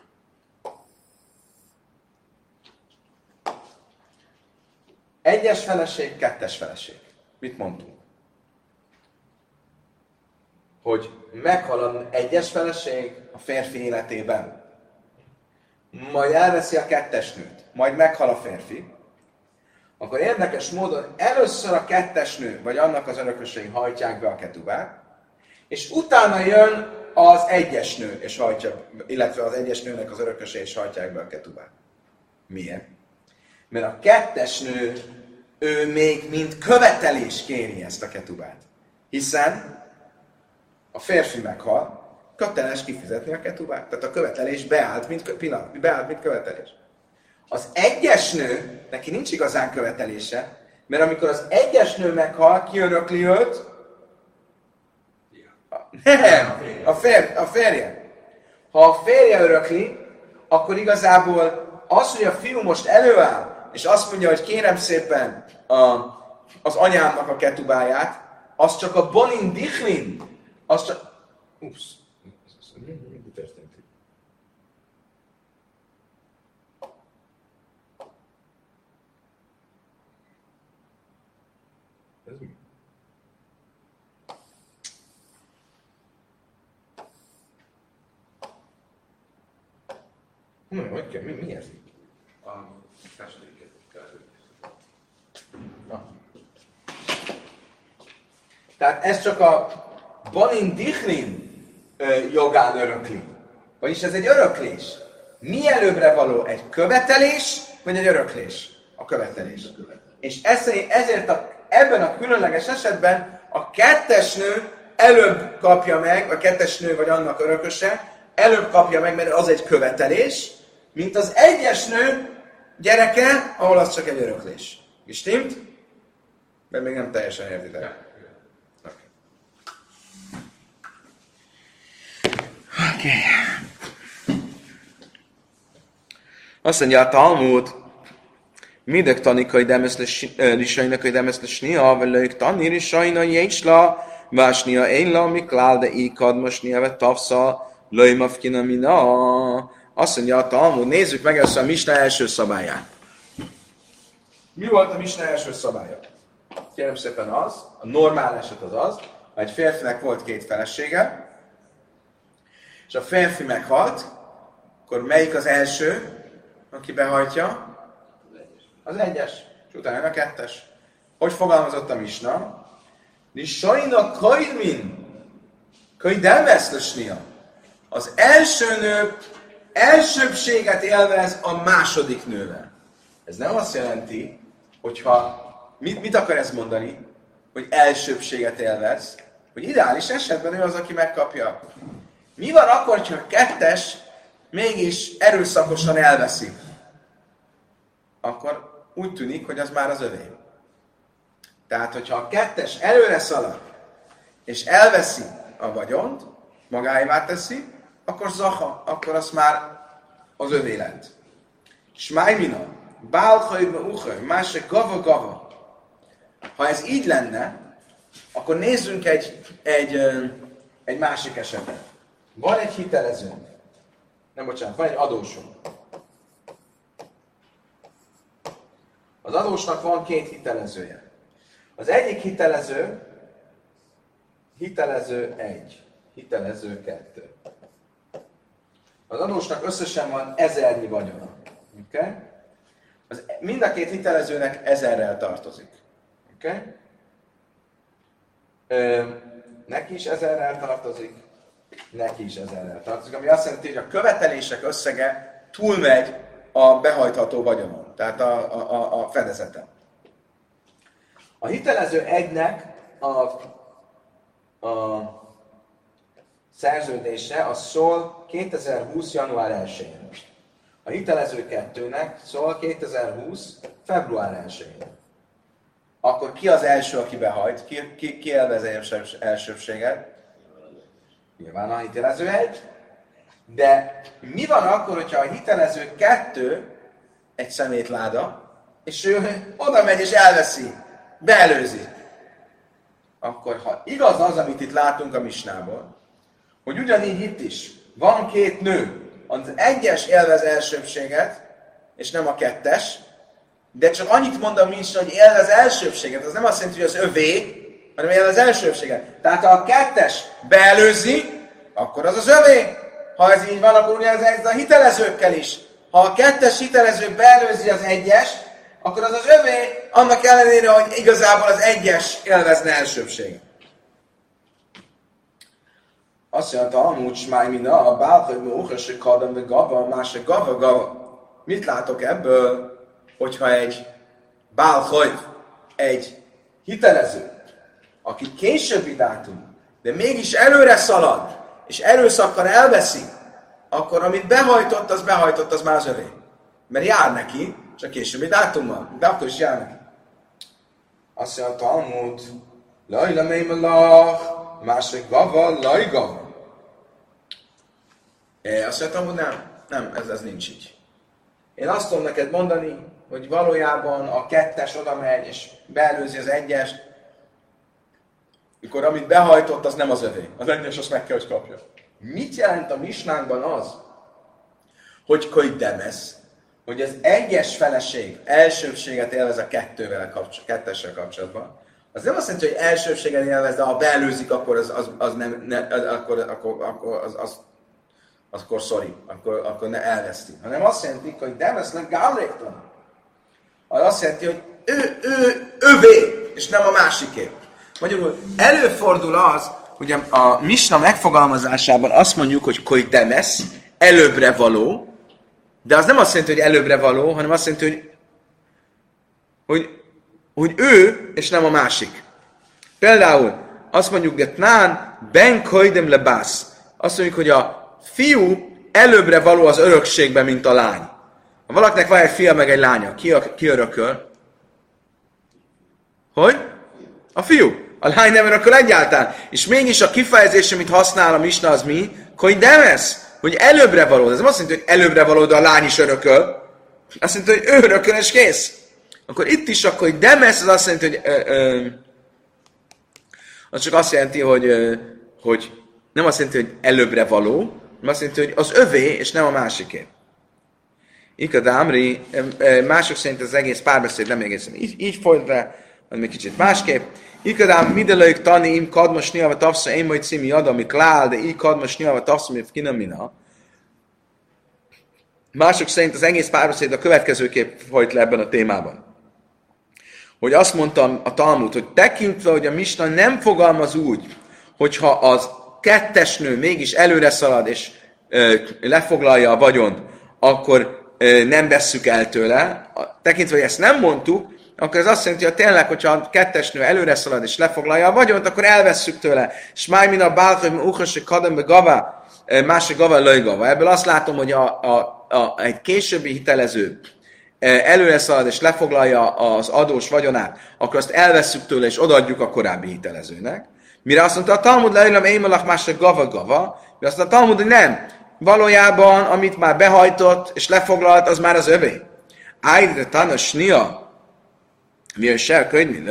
Egyes feleség, kettes feleség. Mit mondtunk? Hogy meghal az egyes feleség a férfi életében, majd elveszi a kettes nőt, majd meghal a férfi, akkor érdekes módon először a kettes nő, vagy annak az örököség hajtják be a ketubát, és utána jön az egyes nő, és hajtja, illetve az egyes nőnek az örököse, és hajtják be a ketubát. Miért? Mert a kettes nő, ő még mint követelés kéri ezt a ketubát. Hiszen a férfi meghal, köteles kifizetni a ketubát. Tehát a követelés beállt, mint, pillanat, beállt, mint követelés. Az egyes nő, neki nincs igazán követelése, mert amikor az egyes nő meghal, ki örökli őt? Nem, a, fér, a férje. Ha a férje örökli, akkor igazából az, hogy a fiú most előáll, és azt mondja, hogy kérem szépen a, az anyámnak a ketubáját, az csak a bonin dichlin, az csak... Ups. Mi történt? Ez mi? Mi, hogy kell? Mi, mi ez? A testvéket kell. Tehát ez csak a Banin Dichlin jogán örökli. Vagyis ez egy öröklés. Mi előbbre való? Egy követelés, vagy egy öröklés? A követelés. És ezért a, ebben a különleges esetben a kettes nő előbb kapja meg, a kettes nő vagy annak örököse, előbb kapja meg, mert az egy követelés, mint az egyes nő gyereke, ahol az csak egy öröklés. Gestimmt? Mert még nem teljesen értitek. Oké. Okay. Azt mondja a Talmud, mindek tanikai demeszlisainak, hogy demeszlisnia, velők tani risaina jécsla, vásnia énla, miklál, de íkadmasnia, ve tavsza, löjmafkina mina. Azt mondja a Talmud, nézzük meg ezt a Misna első szabályát. Mi volt a Misna első szabálya? Kérem szépen az, a normál eset az az, ha egy férfinek volt két felesége, és a férfi meghalt, akkor melyik az első, aki behajtja? Az egyes, és utána a kettes. Hogy fogalmazott a Misna? Nisajna kaidmin, kaidelmeszlösnia. Az első nő elsőbbséget élvez a második nővel. Ez nem azt jelenti, hogyha, mit, mit akar ez mondani, hogy elsőbbséget élvez, hogy ideális esetben ő az, aki megkapja. Mi van akkor, ha a kettes mégis erőszakosan elveszi? Akkor úgy tűnik, hogy az már az övé. Tehát, hogyha a kettes előre szalad, és elveszi a vagyont, magáévá teszi, akkor zaha, akkor az már az övé lett. Smájmina, bálhaidma uchaj, másik gava gava. Ha ez így lenne, akkor nézzünk egy, egy, egy másik esetet. Van egy hitelezőnk. Nem, bocsánat, van egy adósunk. Az adósnak van két hitelezője. Az egyik hitelező, hitelező egy, hitelező kettő. Az adósnak összesen van ezernyi vagyona. Okay? Az, mind a két hitelezőnek ezerrel tartozik. Okay? Ö, neki is ezerrel tartozik, neki is ezerrel tartozik, ami azt jelenti, hogy a követelések összege túlmegy a behajtható vagyonon, tehát a, a, a fedezeten. A hitelező egynek a, a szerződése az szól kétezer-húsz. január elsején. A hitelező kettőnek szól kétezer-húsz. február elsején. Akkor ki az első, aki behajt? Ki, ki, ki élvez elsőbséget? Nyilván a hitelező egy. De mi van akkor, hogyha a hitelező kettő egy szemétláda, és ő oda megy és elveszi, beelőzi? Akkor ha igaz az, amit itt látunk a Misnából, hogy ugyanígy itt is van két nő, az egyes élvez elsőbséget, és nem a kettes, de csak annyit mond a Misna, hogy élvez elsőbséget, az nem azt jelenti, hogy az övé, hanem élvez elsőbséget. Tehát ha a kettes beelőzi, akkor az az övé. Ha ez így van, akkor ugye ez a hitelezőkkel is. Ha a kettes hitelező beelőzi az egyes, akkor az az övé, annak ellenére, hogy igazából az egyes élvezne elsőbséget. Azt mondta, amúgy smáj mina, a bálhaj, móhasik kadam, vagy gava, másik gava, gava. Mit látok ebből, hogyha egy bálhaj, egy hitelező, aki későbbi dátum, de mégis előre szalad, és erőszakkal elveszi, akkor amit behajtott, az behajtott, az már az övé. Mert jár neki, csak későbbi dátummal, de akkor is jár neki. Azt mondja, Talmud, lajla mémelach, másik gava, laj gava. É, azt mondja, Talmud, nem, nem, ez, ez nincs így. Én azt tudom neked mondani, hogy valójában a kettes oda megy, és beelőzi az egyest, mikor amit behajtott, az nem az övé. Az egyes azt meg kell, hogy kapja. Mit jelent a misnánkban az, hogy köly demesz, hogy az egyes feleség elsőbséget élvez a kettővel a kapcsol- kettessel kapcsolatban? Az nem azt jelenti, hogy elsőbséget élvez, de ha beelőzik, akkor az, az, az nem, ne, akkor, akkor, akkor, az, az, akkor sorry, akkor, akkor ne elveszti. Hanem azt jelenti, hogy demesznek gáléktan. Az azt jelenti, hogy ő, ő, övé, és nem a másiké. Magyarul előfordul az, hogy a, a misna megfogalmazásában azt mondjuk, hogy koi demesz, előbbre való, de az nem azt jelenti, hogy előbbre való, hanem azt jelenti, hogy, hogy, hogy ő, és nem a másik. Például azt mondjuk, hogy tnán ben koidem lebász. Azt mondjuk, hogy a fiú előbbre való az örökségben, mint a lány. Ha valakinek van egy fia, meg egy lánya, ki, ki örököl? Hogy? A fiú. A lány nem örököl egyáltalán. És mégis a kifejezés, amit használ a misna, az mi? Hogy demesz, hogy előbbre való. Ez nem azt jelenti, hogy előbbre való, de a lány is örököl. Azt jelenti, hogy ő örököl, és kész. Akkor itt is akkor, hogy demesz, az azt jelenti, hogy ö, ö, az csak azt jelenti, hogy, ö, hogy nem azt jelenti, hogy előbbre való, hanem azt jelenti, hogy az övé, és nem a másiké. Ika Dámri, mások szerint az egész párbeszéd nem egészen így, így folyt le, hanem egy kicsit másképp. Ikadám midelők tani im kadmos nyilva tavsza én majd cími adami klál, de így kadmos nyilva tavsza mi kinamina. Mások szerint az egész párbeszéd a következőképp folyt le ebben a témában. Hogy azt mondtam a Talmud, hogy tekintve, hogy a misna nem fogalmaz úgy, hogyha az kettes nő mégis előre szalad és ö, lefoglalja a vagyont, akkor ö, nem vesszük el tőle. Tekintve, hogy ezt nem mondtuk, akkor ez azt jelenti, hogy tényleg, hogyha a kettes nő előre szalad és lefoglalja a vagyont, akkor elvesszük tőle. És máj min a bálhaj, uchasik kadembe gava, másik gava, löj gava. Ebből azt látom, hogy a, a, a, egy későbbi hitelező előre szalad és lefoglalja az adós vagyonát, akkor azt elvesszük tőle és odaadjuk a korábbi hitelezőnek. Mire azt mondta a Talmud, leírom émelach másik gava, gava. Mire azt mondta a Talmud, hogy nem. Valójában, amit már behajtott és lefoglalt, az már az övé. Ájdre tanos nia, mi a se könyv,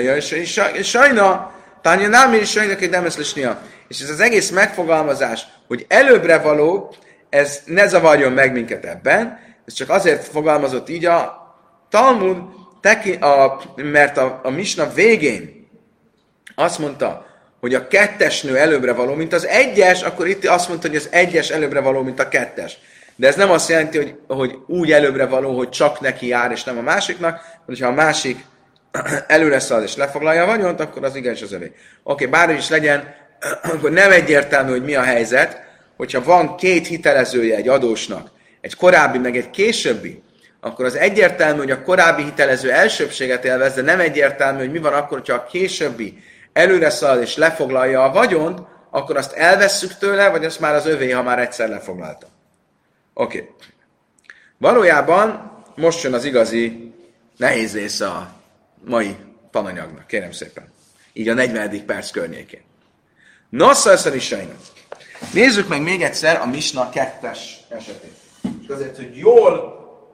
sajna, tanya nem is sajna, hogy nem ezt lesnia. És ez az egész megfogalmazás, hogy előbbre való, ez ne zavarjon meg minket ebben, ez csak azért fogalmazott így a Talmud, teki, a, mert a, a misna végén azt mondta, hogy a kettes nő előbbre való, mint az egyes, akkor itt azt mondta, hogy az egyes előbbre való, mint a kettes. De ez nem azt jelenti, hogy, hogy úgy előbbre való, hogy csak neki jár, és nem a másiknak, hogyha a másik előre szalad és lefoglalja a vagyont, akkor az igenis az övé. Oké, okay, bárhogy is legyen, akkor nem egyértelmű, hogy mi a helyzet, hogyha van két hitelezője egy adósnak, egy korábbi, meg egy későbbi, akkor az egyértelmű, hogy a korábbi hitelező elsőbséget élvez, de nem egyértelmű, hogy mi van akkor, hogyha a későbbi előre szalad és lefoglalja a vagyont, akkor azt elvesszük tőle, vagy azt már az övé, ha már egyszer lefoglalta. Oké. Okay. Valójában most jön az igazi nehéz része a mai tananyagnak, kérem szépen. Így a negyvenedik perc környékén. Nossza is sajnos. Nézzük meg még egyszer a misna kettes esetét. És azért, hogy jól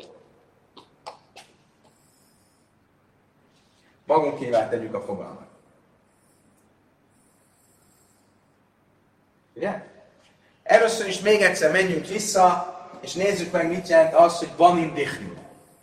magunkévá tegyük a fogalmat. Ugye? Először is még egyszer menjünk vissza, és nézzük meg, mit jelent az, hogy banim dichnu.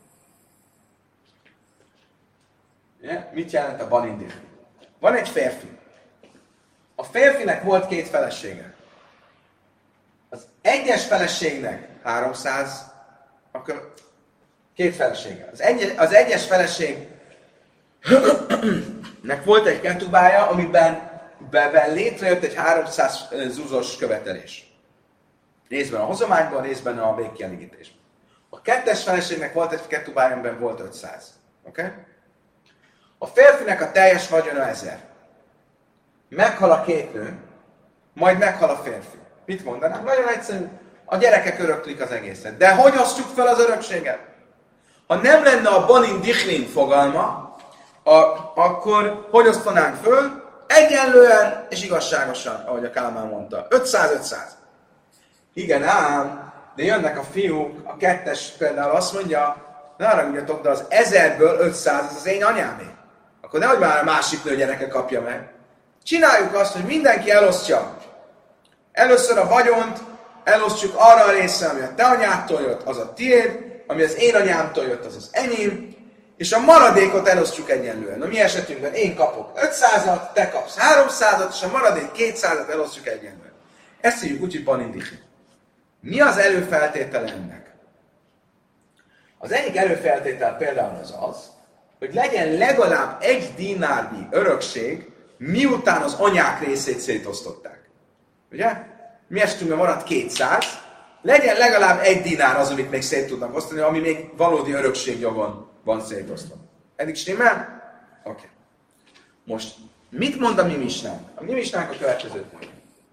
Ugye? Mit jelent a banim dichnu? Van egy férfi. A férfinek volt két felesége. Az egyes feleségnek háromszáz, akkor két felesége. Az, egy, az egyes feleségnek volt egy ketubája, amiben bevel létrejött egy háromszáz zuzos követelés. Részben a hozományban, részben a végkielégítésben. A kettes feleségnek volt egy ketubája, amiben volt ötszáz. Oké? Okay? A férfinek a teljes vagyona ezer. Meghal a két nő, majd meghal a férfi. Mit mondanám? Nagyon egyszerű. A gyerekek öröklik az egészet. De hogy osztjuk fel az örökséget? Ha nem lenne a banin dichlin fogalma, a, akkor hogy osztanánk föl? Egyenlően és igazságosan, ahogy a Kálmán mondta. ötszáz ötszáz. Igen ám, de jönnek a fiúk, a kettes például azt mondja, ne haragudjatok, de az ezerből ötszáz az az én anyámé. Akkor nehogy már a másik nő gyereke kapja meg. Csináljuk azt, hogy mindenki elosztja. Először a vagyont elosztjuk arra a részre, ami a te anyádtól jött, az a tiéd, ami az én anyámtól jött, az az enyém, és a maradékot elosztjuk egyenlően. A mi esetünkben én kapok ötszázat, te kapsz háromszázat, és a maradék kétszázat elosztjuk egyenlően. Ezt hívjuk úgy, hogy banindichi. Mi az előfeltétele ennek? Az egyik előfeltétel például az az, hogy legyen legalább egy dinárnyi örökség, miután az anyák részét szétosztották. Ugye? Mi esetünkben maradt kétszáz, legyen legalább egy dinár az, amit még szét tudnak osztani, ami még valódi örökségjogon van szétosztva. Eddig stimmel? Oké. Okay. Most mit mond a mi misnánk? A mi misnánk a következőt mondja.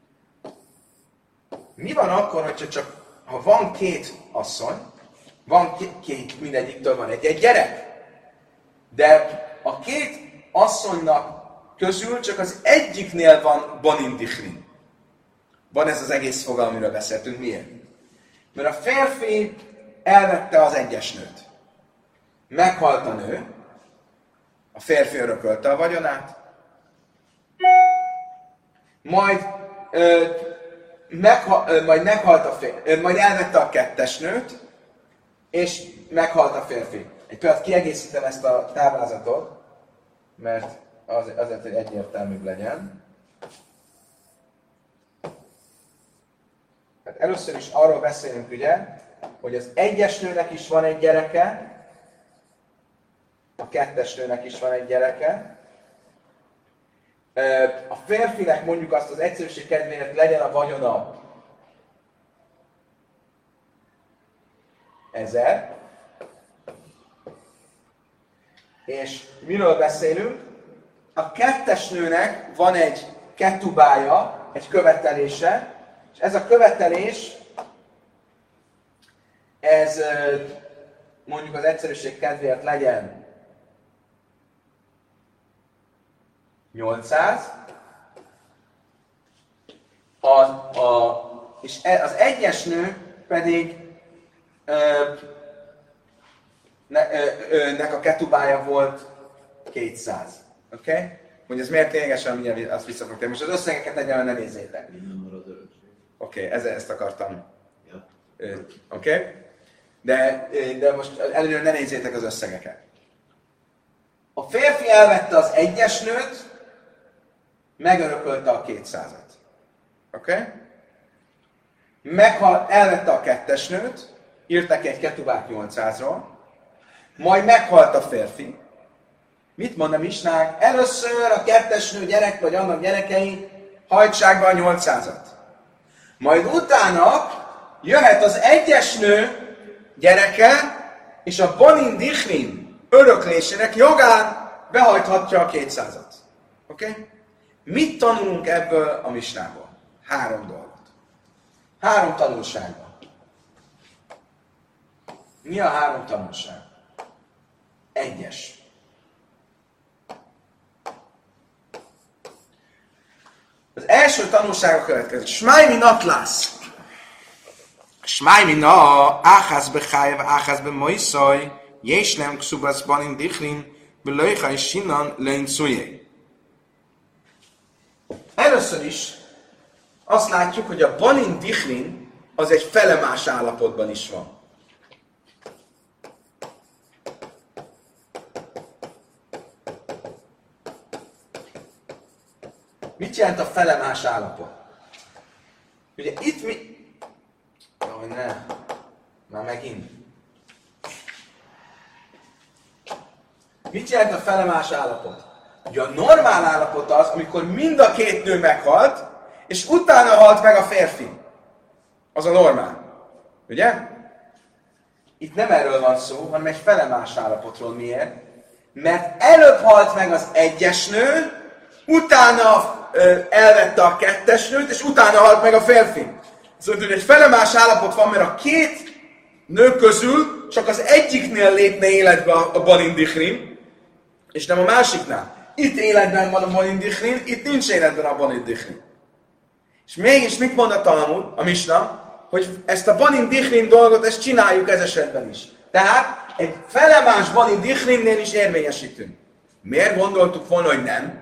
Mi van akkor, hogyha csak, ha van két asszony, van két, két mindegyiktől van egy-egy gyerek, de a két asszonynak közül csak az egyiknél van banindichrin. Van ez az egész fogalom, amiről beszéltünk. Miért? Mert a férfi elvette az egyes nőt. Meghalt a nő, a férfi örökölte a vagyonát, majd, ö, megha, ö, majd meghalt a férfi, ö, majd elvette a kettes nőt, és meghalt a férfi. Egy pillanat kiegészítem ezt a táblázatot, mert az, azért, hogy egyértelműbb legyen. Hát először is arról beszélünk, ugye, hogy az egyes nőnek is van egy gyereke, a kettes nőnek is van egy gyereke. A férfinek mondjuk azt az egyszerűség kedvéért legyen a vagyona ezer. És miről beszélünk? A kettes nőnek van egy ketubája, egy követelése, és ez a követelés, ez mondjuk az egyszerűség kedvéért legyen nyolcszáz, a, a, és az egyes nő pedig ö, ne, ö, ö, nek a ketubája volt kétszáz. Oké? Okay? Hogy ez miért lényegesen, mindjárt azt visszafogtam. Most az összegeket egyáltalán ne nézzétek. Oké, okay, ezzel ezt akartam. Ja. Oké? Okay? De, de most előre ne nézzétek az összegeket. A férfi elvette az egyes nőt, megörökölte a kétszázat. Oké? Okay? Meghal, elvette a kettes nőt, írtak egy ketubát nyolcszázról, majd meghalt a férfi. Mit mond a misnák? Először a kettes nő gyerek, vagy annak gyerekei hajtsák be a nyolcszázat. Majd utána jöhet az egyes nő gyereke, és a banin dichrin öröklésének jogán behajthatja a kétszázat. Oké? Okay? Mit tanulunk ebből a misnából? Három dolgot. Három tanulságban. Mi a három tanulság? Egyes. Az első tanulság a következő. Smáj mi natlász. Smáj mi na áhász bechájv, áhász be moiszaj, jéslem kszubasz banin dichrin, belőjhaj sinan lein szujé. Először is azt látjuk, hogy a banin dichrin az egy felemás állapotban is van. Mit jelent a felemás állapot? Ugye itt mi... Jaj, ne. Már megint. Mit jelent a felemás állapot? Ugye a normál állapot az, amikor mind a két nő meghalt, és utána halt meg a férfi. Az a normál. Ugye? Itt nem erről van szó, hanem egy felemás állapotról. Miért? Mert előbb halt meg az egyes nő, utána ö, elvette a kettes nőt, és utána halt meg a férfi. Szóval, hogy egy felemás állapot van, mert a két nő közül csak az egyiknél lépne életbe a, a balindichrin, és nem a másiknál. Itt életben van a balindichrin, itt nincs életben a balindichrin. És mégis mit mond a Talmud, a Misna? Hogy ezt a balindichrin dolgot, ezt csináljuk ez esetben is. Tehát egy felemás balindichrinnél is érvényesítünk. Miért gondoltuk volna, hogy nem?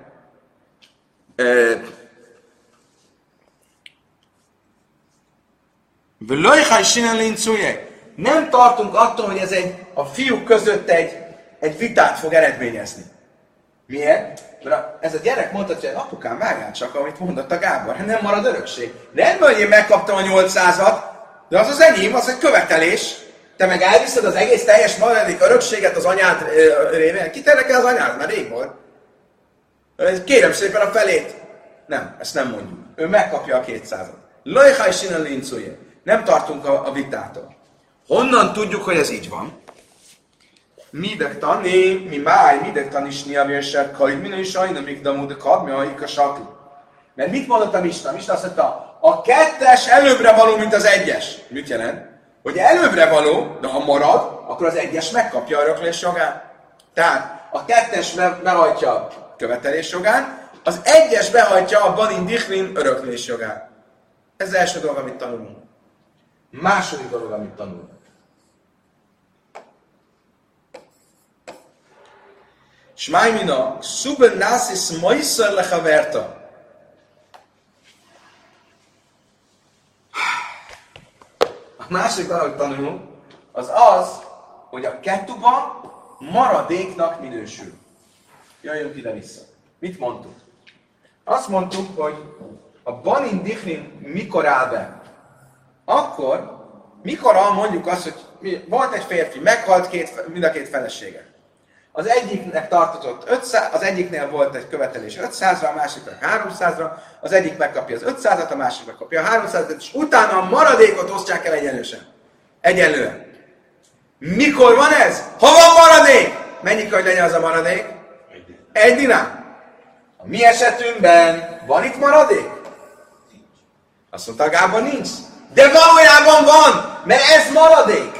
Nem tartunk attól, hogy ez egy, a fiúk között egy, egy vitát fog eredményezni. Miért? Mert ez a gyerek mondhatja, hogy apukám, vágjál csak, amit mondott a Gábor, nem marad örökség. Rendben, hogy én megkaptam a nyolcszázat, de az az enyém, az egy követelés. Te meg elviszed az egész teljes maradék örökséget az anyád révén. Kit érdekel az anyád? Már rég volt. Kérem szépen a felét. Nem, ezt nem mondjuk. Ő megkapja a kétszázat. Lajhaj sinan lincuje. Nem tartunk a, a vitától. Honnan tudjuk, hogy ez így van? Midek tani, mi máj, midek tanisni a vérsebb kaid, minő is ajna, míg damú, de kadmi, haik a sakli. Mert mit mondott a Misna? A Misna azt mondta, a kettes előbbre való, mint az egyes. Mit jelent? Hogy előbbre való, de ha marad, akkor az egyes megkapja a öröklés jogán. Tehát a kettes behajtja a követelés jogán, az egyes behajtja a banin dichrin öröklés jogán. Ez az első dolog, amit tanulunk. Második dolog, amit tanulunk. Smájmina, szuben nászis majszer lechaverta. A második dolog, amit tanulunk, az az, hogy a ketuba maradéknak minősül. Jöjjünk ide-vissza. Mit mondtuk? Azt mondtuk, hogy a banin dichrin mikor áll be? Akkor, mikor mondjuk azt, hogy volt egy férfi, meghalt két, mind a két felesége. Az egyiknek tartozott ötszáz, az egyiknél volt egy követelés ötszázra, a másiknak háromszázra, az egyik megkapja az ötszázat, a másik megkapja a háromszázat, és utána a maradékot osztják el egyenlősen. Egyenlően. Mikor van ez? Ha van maradék? Mennyi kell, hogy legyen az a maradék? Egy dinár. A mi esetünkben van itt maradék? Azt mondta, Gábor, nincs. De valójában van, mert ez maradék.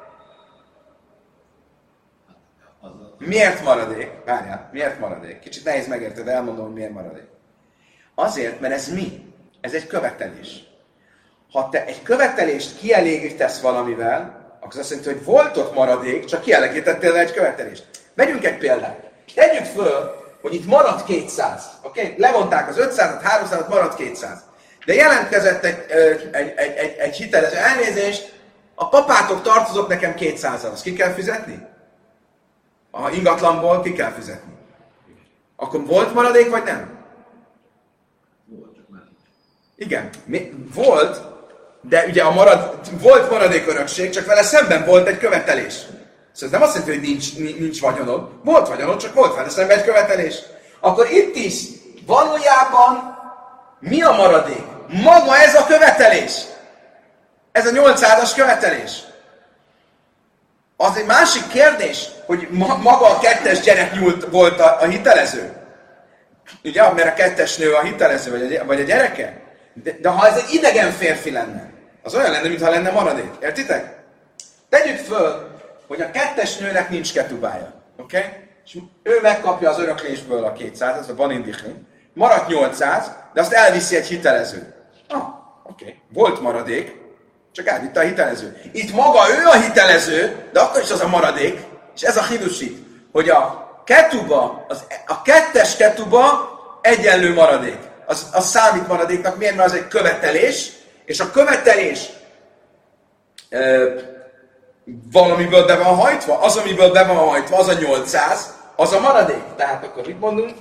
Miért maradék? Várjál, miért maradék? Kicsit nehéz megérted, de elmondom, hogy miért maradék. Azért, mert ez mi? Ez egy követelés. Ha te egy követelést kielégítesz valamivel, akkor azt jelenti, hogy volt ott maradék, csak kielégítettél egy követelést. Vegyünk egy példát. Tegyük föl, hogy itt maradt kétszáz. Oké? Okay? Levonták az ötszázat, háromszázat, maradt kétszáz. De jelentkezett egy, egy, egy, egy, egy hitelező elnézést, a papátok tartozok nekem kétszázal. Azt ki kell fizetni? A ingatlanból ki kell fizetni. Akkor volt maradék, vagy nem? Volt, csak már nincs. Igen, volt, de ugye a marad, volt maradék örökség, csak vele szemben volt egy követelés. Szóval ez nem azt jelenti, hogy nincs, nincs vagyonod. Volt vagyonod, csak volt vele szemben egy követelés. Akkor itt is valójában mi a maradék? Maga ez a követelés. Ez a nyolcszázas követelés. Az egy másik kérdés, hogy ma, maga a kettes gyerek nyúlt volt a, a hitelező. Ugye, mert a kettes nő a hitelező, vagy a, vagy a gyereke. De, de ha ez egy idegen férfi lenne, az olyan lenne, mintha lenne maradék. Értitek? Tegyük föl, hogy a kettes nőnek nincs ketubája. Oké? Okay? És ő megkapja az öröklésből a kétszáz, ez a banindichrin. Maradt nyolcszáz, de azt elviszi egy hitelező. Ah, oké. Okay. Volt maradék, csak elvitte a hitelező. Itt maga ő a hitelező, de akkor is az a maradék, és ez a hidusít, hogy a ketuba, az, a kettes ketuba egyenlő maradék. Az, az számít maradéknak, miért? Mert az egy követelés, és a követelés e, valamiből be van hajtva, az, amiből be van hajtva, az a nyolcszáz, az a maradék. Tehát akkor mit mondunk?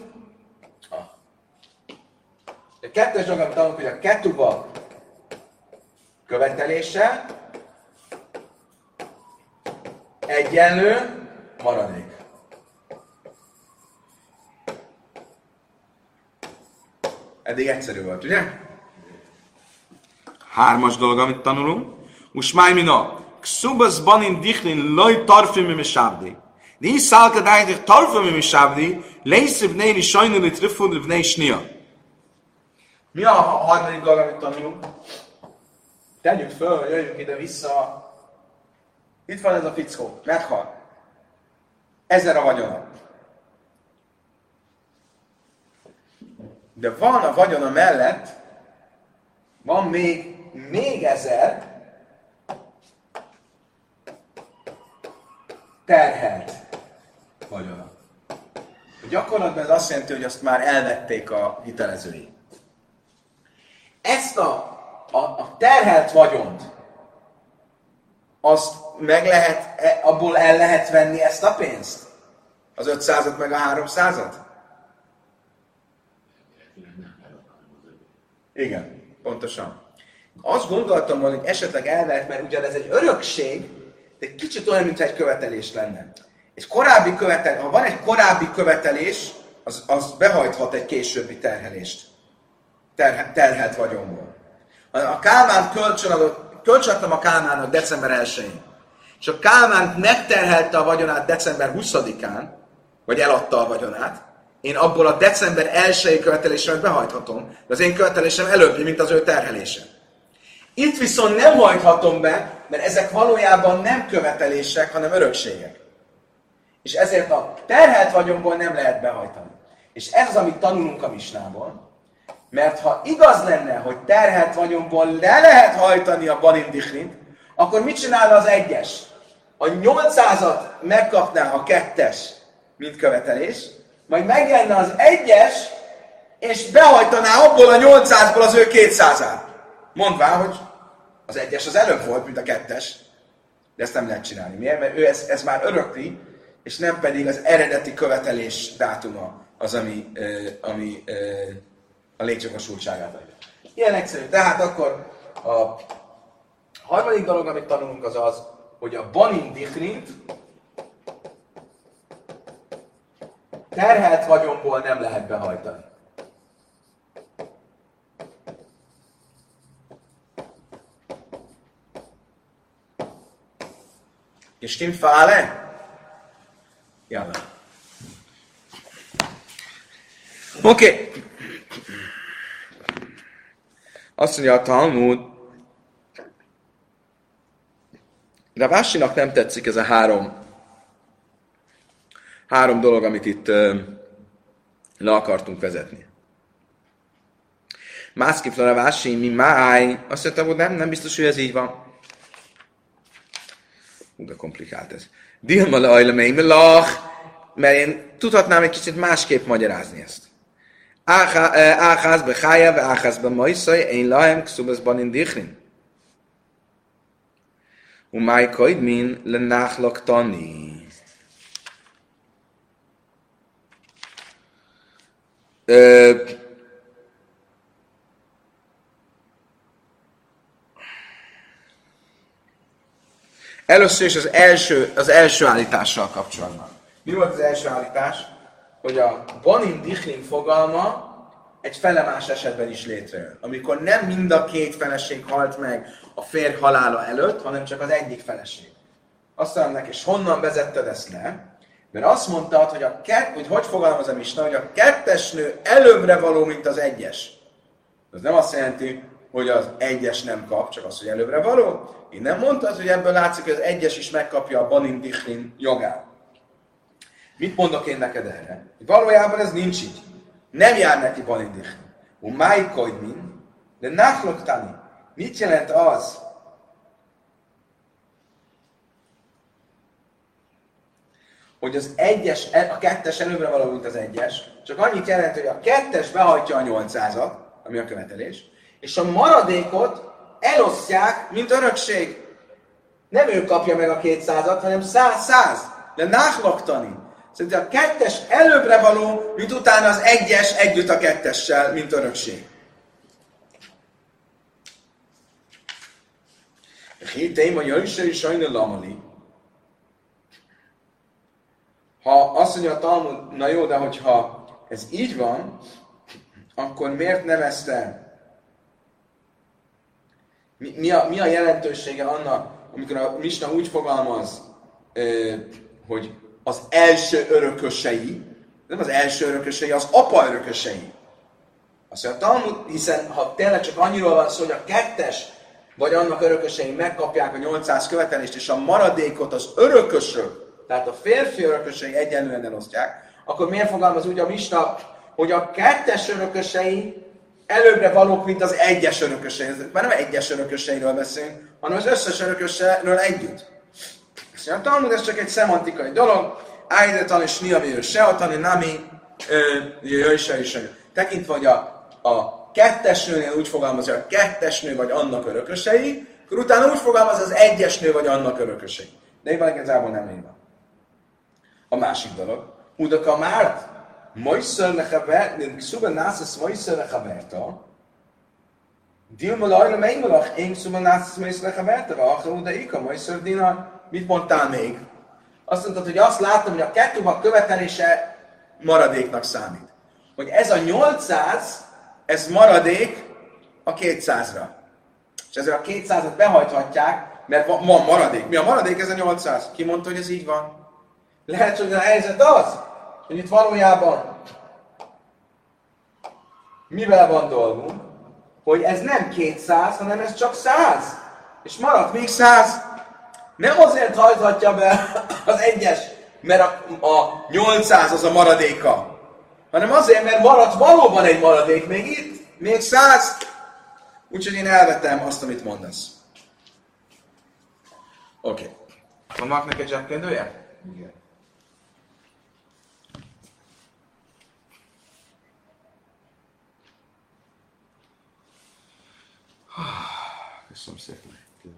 A kettes dolog, amit tanulunk, hogy a ketuba követelése egyenlő maradék. Eddig egyszerű volt, ugye? Hármas dolog, amit tanulunk. Usmáj mina. Ksubas banin dichlin loj tarfim mi misávdi. Di szálka dájdik tarfim mi misávdi, lész rivnei li sajnul li trifud rivnei snia. Mi a harmadik dolog, amit tanulunk? Tegyük föl, jöjjünk ide-vissza. Itt van ez a fickó, meghal. Ezer a vagyona. De van a vagyona mellett, van még, még ezer terhelt vagyona. Gyakorlatban ez azt jelenti, hogy azt már elvették a hitelezői. Ezt a, a, a terhelt vagyont, azt meg lehet, abból el lehet venni ezt a pénzt? Az ötszázat meg a háromszázat? Igen, pontosan. Azt gondoltam volna, hogy esetleg el lehet, mert ugyan ez egy örökség, de egy kicsit olyan, mintha egy követelés lenne. Egy korábbi követelés, ha van egy korábbi követelés, az, az behajthat egy későbbi terhelést. Terhe, terhelt vagyonból. A Kálmán kölcsönadott, kölcsönadtam a Kálmánnak december elsején, és a Kálmán megterhelte a vagyonát december huszadikán, vagy eladta a vagyonát, én abból a december elsejei követelésemet behajthatom, de az én követelésem előbbi, mint az ő terhelése. Itt viszont nem hajthatom be, mert ezek valójában nem követelések, hanem örökségek. És ezért a terhelt vagyonból nem lehet behajtani. És ez az, amit tanulunk a misnából, mert ha igaz lenne, hogy terhelt vagyonból le lehet hajtani a banin dichlint, akkor mit csinálna az egyes? A nyolcszázat megkapná a kettes, mint követelés, majd megjönne az egyes, és behajtaná abból a nyolcszázból az ő kétszázát. Mondván, hogy az egyes az előbb volt, mint a kettes, de ezt nem lehet csinálni. Miért? Mert ő ez, ez már örökli, és nem pedig az eredeti követelés dátuma az, ami, uh, ami uh, a létjogosultságát adja. Ilyen egyszerű. Tehát akkor a harmadik dolog, amit tanulunk, az az, hogy a banin dichlint terhelt vagyonból nem lehet behajtani. És stimmt fále? Jalla. Oké. Okay. Azt mondja a Talmud, de Vásinak nem tetszik ez a három három dolog, amit itt uh, le akartunk vezetni. Mászkifla Vási, mi máj. Azt mondta, hogy nem, nem biztos, hogy ez így van. Hú, de komplikált ez. Dilma le ajla mei melach, mert én tudhatnám egy kicsit másképp magyarázni ezt. Áház be chája, be áház be majszaj, én lahem kszubaszban in dichrin. Umáj kaidmin le náchlak tani. Először is az első, az első állítással kapcsolatban. Mi volt az első állítás? Hogy a banin dichlin fogalma egy felemás esetben is létrejön. Amikor nem mind a két feleség halt meg a férj halála előtt, hanem csak az egyik feleség. Azt mondom, és honnan vezetted ezt le? Mert azt mondtad, hogy a kett, hogy, hogy fogalmaz a misna, hogy a kettes nő előbbre való, mint az egyes. Ez nem azt jelenti, hogy az egyes nem kap, csak az, hogy előbbre való. Én nem mondtad, hogy ebből látszik, hogy az egyes is megkapja a banin dichlin jogát. Mit mondok én neked erre? Valójában ez nincs így. Nem jár neki banin dichlin. U máj koidmin, de náchlok tani. Mit jelent az, hogy az egyes, a kettes előbbre való, mint az egyes, csak annyit jelent, hogy a kettes behajtja a nyolcszázat, ami a követelés, és a maradékot elosztják, mint örökség. Nem ő kapja meg a kétszázat, hanem száz, száz. De náchlaktani. Szerintem a kettes előbbre való, mint utána az egyes együtt a kettessel, mint örökség. Héteim a jöjjön sajnál lamali. Ha azt mondja a Talmud, na jó, de hogyha ez így van, akkor miért nevezte? Mi, mi, a, mi a jelentősége annak, amikor a Misna úgy fogalmaz, hogy az első örökösei, nem az első örökösei, az apa örökösei. Azt mondja, a Talmud, hiszen ha tényleg csak annyiról van szó, hogy a kettes vagy annak örökösei megkapják a nyolcszáz követelést, és a maradékot az örökösök, tehát a férfi örökösei egyenlően elosztják, akkor miért fogalmaz úgy a Misna, hogy a kettes örökösei előbbre valók, mint az egyes örökösei. Már nem egyes örököseiről beszélünk, hanem az összes örököseiről együtt. A Talmud ez csak egy szemantikai dolog, Ájdetan és Niavér Seatani, Nami, jöjj se is. Tekintve, hogy a, a kettes nőnél úgy fogalmaz, hogy a kettes nő vagy annak örökösei, akkor utána úgy fogalmaz, az egyes nő vagy annak örökösei. De én igazából nem így van. A másik dolog, Udaka Márt, Moiszer lechaver, Ksuba Nászesz Moiszer lechaverta, Dilma Lajla Meimelach, én Ksuba Nászesz Moiszer lechaverta, Racha Udaika, Moiszer Dinar. Mit mondtál még? Azt mondtad, hogy azt látom, hogy a kettőbak követelése maradéknak számít. Hogy ez a nyolcszáz, ez maradék a kétszázra. És ezzel a kétszázat behajthatják, mert van maradék. Mi a maradék? Ez a nyolcszáz. Ki mondta, hogy ez így van? Lehet, hogy a helyzet az, hogy itt valójában mivel van dolgunk, hogy ez nem kétszáz, hanem ez csak száz. És maradt még száz. Nem azért hajthatja be az egyes, mert a, a nyolcszáz az a maradéka, hanem azért, mert maradt valóban egy maradék még itt, még száz. Úgyhogy én elvettem azt, amit mondasz. Oké. Okay. Van Marknak egy zsebkendője? Igen. Köszönöm szépen.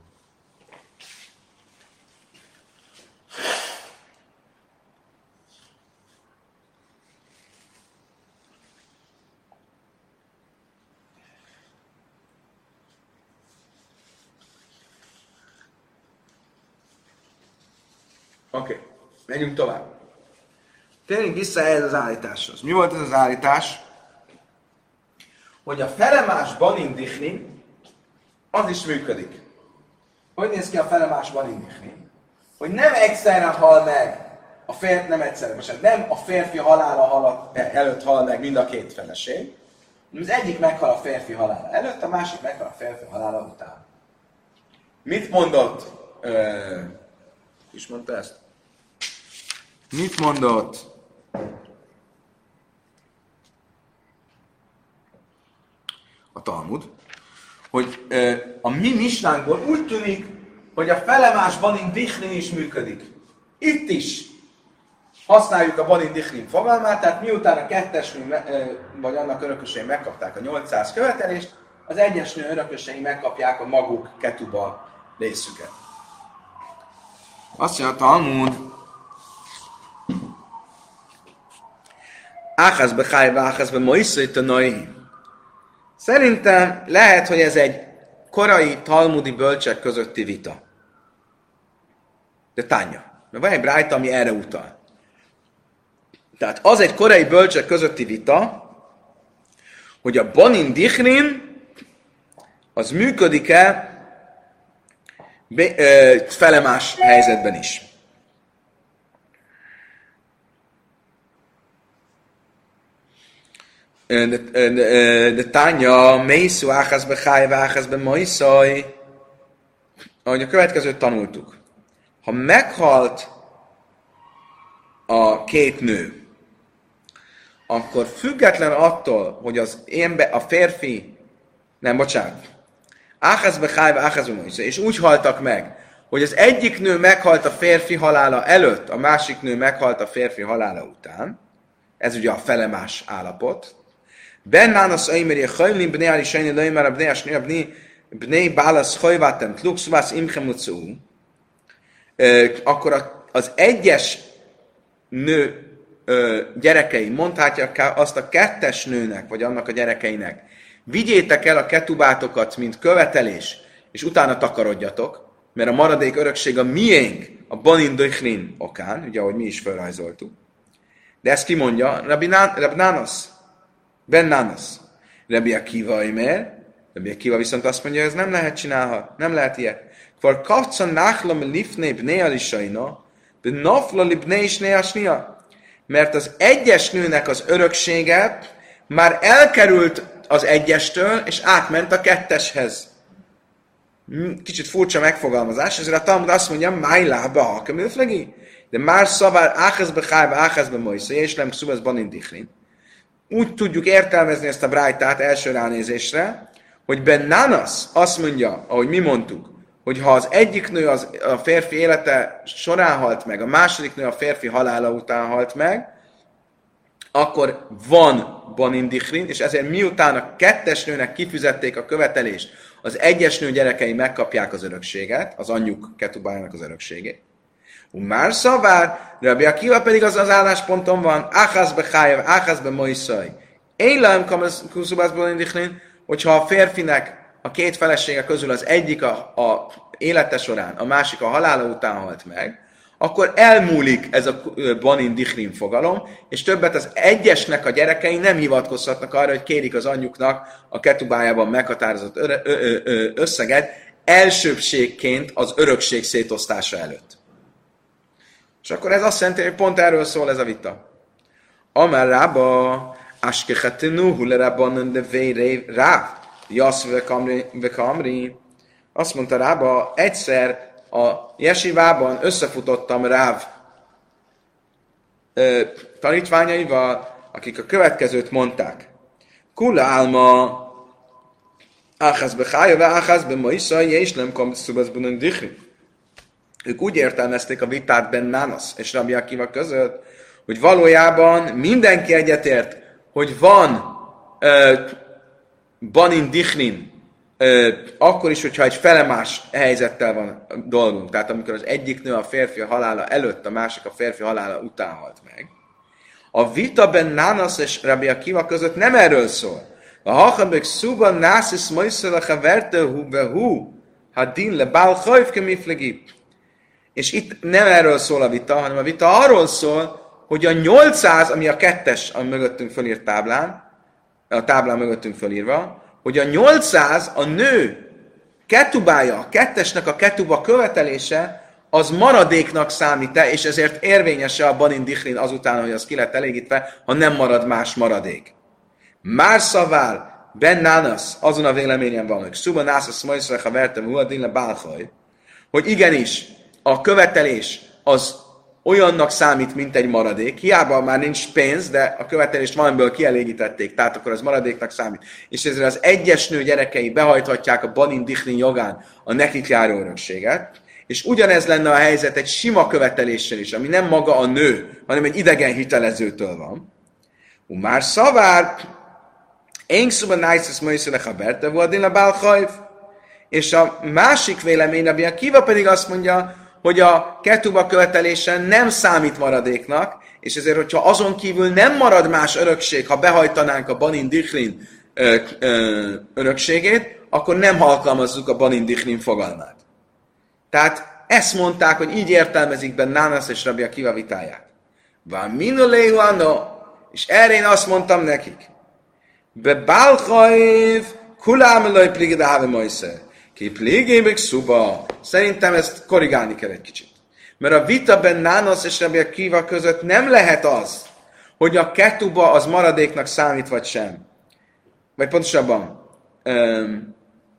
Oké, okay. Menjünk tovább. Térjünk vissza ehhez az állításhoz. Mi volt ez az állítás? Hogy a felemás banin dichni, az is működik. Hogy néz ki a felemás banin dichni? Hogy nem egyszerre hal meg a férfi, nem egyszerre, most nem a férfi halála hal, előtt hal meg mind a két feleség, az egyik meghal a férfi halála előtt, a másik meghal a férfi halála után. Mit mondott? Ö, is mondta ezt? Mit mondott? A Talmud, hogy ö, a mi misnánkból úgy tűnik, hogy a felemás banin dichnin is működik. Itt is használjuk a banin dichnin fogalmát, tehát miután a kettes nő, ö, vagy annak örökösei megkapták a nyolcszáz követelést, az egyes nő örökösei megkapják a maguk ketuba részüket. Azt mondja a Talmud, Áhász be hájva, áhász be moiszai tanai. Szerintem lehet, hogy ez egy korai talmudi bölcsek közötti vita. De tánya. Mert van egy brájta, ami erre utal. Tehát az egy korai bölcsek közötti vita, hogy a banin dichnin az működik-e be, ö, felemás helyzetben is. De, de, de, de tánya, meiszú áhász be hájva, áhász be moiszaj, ahogy a következőt tanultuk. Ha meghalt a két nő, akkor független attól, hogy az énbe, a férfi, nem, bocsánat, áhász be hájva, áhász be moiszaj, és úgy haltak meg, hogy az egyik nő meghalt a férfi halála előtt, a másik nő meghalt a férfi halála után, ez ugye a felemás állapot. Bennánasz aimeri a hajlin, bnei alisajni lajmár, a bnei asnir, a bnei, bnei bálasz hajvátem, tluxuvász imchemucú. Akkor az egyes nő gyerekei mondhatják azt a kettes nőnek, vagy annak a gyerekeinek, vigyétek el a ketubátokat, mint követelés, és utána takarodjatok, mert a maradék örökség a miénk, a banin döchlin okán, ugye ahogy mi is felrajzoltuk. De ezt ki mondja? Rabbi Nánasz. Ben Nánasz. Rabbi Akiva imer, Rabbi Akiva viszont azt mondja, ez nem lehet csinálhat, nem lehet ilyet. Kvar kapca náchlam lifné bné alisaina, benafla libné is néasnia. Mert az egyes nőnek az öröksége már elkerült az egyestől, és átment a ketteshez. Kicsit furcsa megfogalmazás, ezért a Talmud azt mondja, májlába hakamilflegi, de már szavár áhezbe hájba, áhezbe mojsze, és nem szubesz banin dichrin. Úgy tudjuk értelmezni ezt a brájtát első ránézésre, hogy Ben Nanas azt mondja, ahogy mi mondtuk, hogy ha az egyik nő az, a férfi élete során halt meg, a második nő a férfi halála után halt meg, akkor van banin dichrin, és ezért miután a kettes nőnek kifizették a követelést, az egyes nő gyerekei megkapják az örökséget, az anyjuk ketubájának az örökségét. Már szavár, Rabbi Akiva pedig az az állásponton van, áházbe chájev, áházbe moiszaj. Éjlem kuszubászból indichlin, hogyha a férfinek a két felesége közül az egyik a, a élete során, a másik a halála után halt meg, akkor elmúlik ez a banin dichrin fogalom, és többet az egyesnek a gyerekei nem hivatkozhatnak arra, hogy kérik az anyjuknak a ketubájában meghatározott ö- ö- ö- összeget elsőbségként az örökség szétosztása előtt. És akkor ez azt jelenti, hogy pont erről szól ez a vita. Amár rába, askechetinu hulerabbanon de véré ráv, jasz vekamri. Azt mondta rába, egyszer a jesivában összefutottam Ráv ö, tanítványaival, akik a következőt mondták. Kula álma, áhász bechája, ve áhász be maiszai, és nem kamszubaszbunon dichri. Ők úgy értelmezték a vitát Ben Nanas és Rabbi Akiva között, hogy valójában mindenki egyetért, hogy van ö, banin dichrin, akkor is, hogyha egy felemás helyzettel van dolgunk, tehát amikor az egyik nő a férfi halála előtt, a másik a férfi halála után halt meg. A vita Ben Nanas és Rabbi Akiva között nem erről szól. A hachabek szuba nászis majszal a chaverte hu behu hadin le bál chajv kemiflegi. És itt nem erről szól a vita, hanem a vita arról szól, hogy a nyolcszáz, ami a kettes, ami mögöttünk fölírt táblán, a táblán mögöttünk fölírva, hogy a nyolcszáz, a nő ketubája, a kettesnek a ketuba követelése, az maradéknak számít-e, és ezért érvényes-e a banin dichrin azután, hogy az ki lett elégítve, ha nem marad más maradék. Már szavál, Ben Nanas, azon a véleményen van, hogy Szuba nászas majszrecha vertem huadin le bálhaj, hogy igenis, a követelés az olyannak számít, mint egy maradék. Hiába már nincs pénz, de a követelést valamiből kielégítették, tehát akkor az maradéknak számít. És ezért az egyes nő gyerekei behajthatják a banin dichrin jogán a nekik járó örökséget, és ugyanez lenne a helyzet egy sima követeléssel is, ami nem maga a nő, hanem egy idegen hitelezőtől van. Már szavár, én szuba nájszesz majszülech a berte vuadin a bálhajv, és a másik vélemény, Rabbi Akiva pedig azt mondja, hogy a ketuba követelése nem számít maradéknak, és ezért, hogyha azon kívül nem marad más örökség, ha behajtanánk a banin dichrin ö, ö, örökségét, akkor nem alkalmazzuk a banin dichrin fogalmát. Tehát ezt mondták, hogy így értelmezik Ben Nanas és Rabbi Akiva vitáját. Van minuleu anno, és erre én azt mondtam nekik. Be bálhajv kulám eloj pligedáve majszer. Ki plégébek szuba. Szerintem ezt korrigálni kell egy kicsit. Mert a vita Ben Nanas és Rabbi Akiva között nem lehet az, hogy a ketuba az maradéknak számít, vagy sem. Vagy pontosabban, um,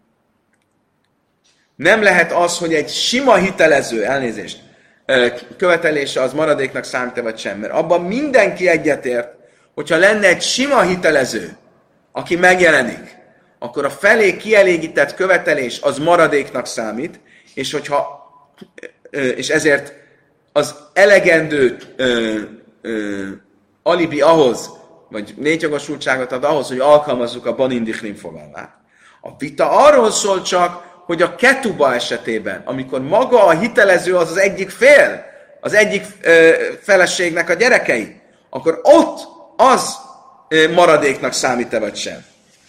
nem lehet az, hogy egy sima hitelező, elnézést, követelése az maradéknak számít, vagy sem. Mert abban mindenki egyetért, hogyha lenne egy sima hitelező, aki megjelenik, akkor a felé kielégített követelés az maradéknak számít, és hogyha és ezért az elegendő ö, ö, alibi ahhoz, vagy létjogosultságot ad ahhoz, hogy alkalmazzuk a banin dichrin fogalmát. A vita arról szól csak, hogy a ketuba esetében, amikor maga a hitelező az az egyik fél, az egyik ö, feleségnek a gyerekei, akkor ott az ö, maradéknak számít-e vagy sem.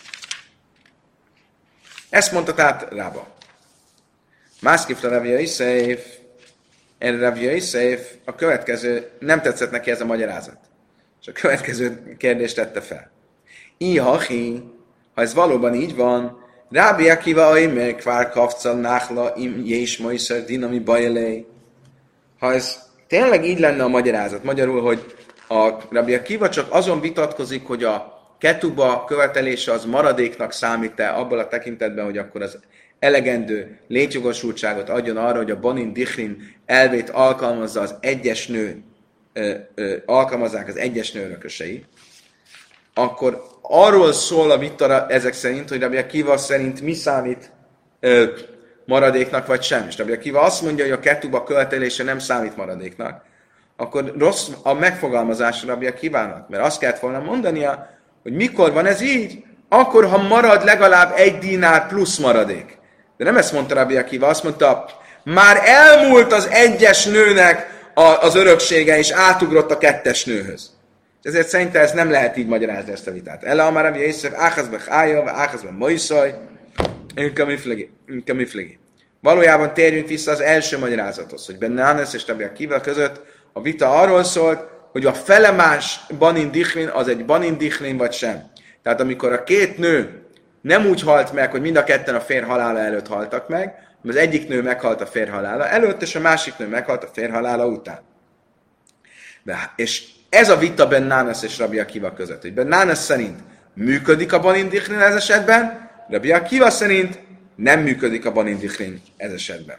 Ezt mondta tehát Rába. Mászkifra Rav Yosef, erre Rav Yosef, a következő, nem tetszett neki ez a magyarázat. És a következő kérdést tette fel. Ihachi, Ha ez valóban így van, Rábi Akiva Aimer, Kvár Kavca, Náhla, Im, Jés, Moiszer, Dinami, Bajelé. Ha ez tényleg így lenne a magyarázat, magyarul, hogy a Rábi Akiva csak azon vitatkozik, hogy a ketuba követelése az maradéknak számít-e abban a tekintetben, hogy akkor az elegendő létjogosultságot adjon arra, hogy a Banin Dichlin elvét alkalmazza az egyes nő, ö, ö, alkalmazzák az egyes nő örökösei, akkor arról szól a vita ezek szerint, hogy Rabbi Akiva szerint mi számít ö, maradéknak vagy sem. És Rabbi Akiva azt mondja, hogy a ketuba követelése nem számít maradéknak, akkor rossz a megfogalmazás Rabbi Akivának, mert azt kellett volna mondania, hogy mikor van ez így, akkor, ha marad legalább egy dinár plusz maradék. De nem ezt mondta Rabbi Akiva, azt mondta, már elmúlt az egyes nőnek a, az öröksége, és átugrott a kettes nőhöz. Ezért szerintem ezt nem lehet így magyarázni ezt a vitát. Ella amár Rabbi Yosef, áhazbe chája, áhazbe moiszaj, inkamiflegi. Valójában térjünk vissza az első magyarázathoz, hogy Benne Hannes és Rabbi Akiva között a vita arról szólt, hogy a felemás Banin Dichlin az egy Banin Dichlin vagy sem. Tehát amikor a két nő nem úgy halt meg, hogy mind a ketten a férj halála előtt haltak meg, hanem az egyik nő meghalt a férj halála előtt, és a másik nő meghalt a férj halála után. De, és ez a vita Ben Nánasz és Rabbi Akiva között. Hogy Ben Nánasz szerint működik a Banin Dichlin ez esetben, Rabbi Akiva szerint nem működik a Banin Dichlin ez esetben.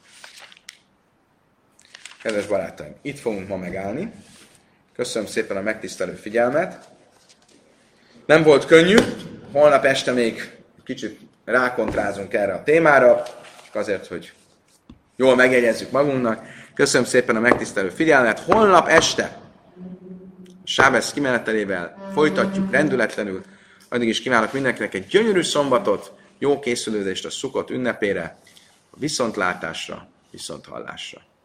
Kedves barátaim, itt fogunk ma megállni. Köszönöm szépen a megtisztelő figyelmet. Nem volt könnyű, holnap este még kicsit rákontrázunk erre a témára, csak azért, hogy jól megjegyezzük magunknak. Köszönöm szépen a megtisztelő figyelmet. Holnap este Sábesz kimenetelével folytatjuk rendületlenül. Addig is kívánok mindenkinek egy gyönyörű szombatot, jó készülődést a Szukot ünnepére, a viszontlátásra, viszonthallásra.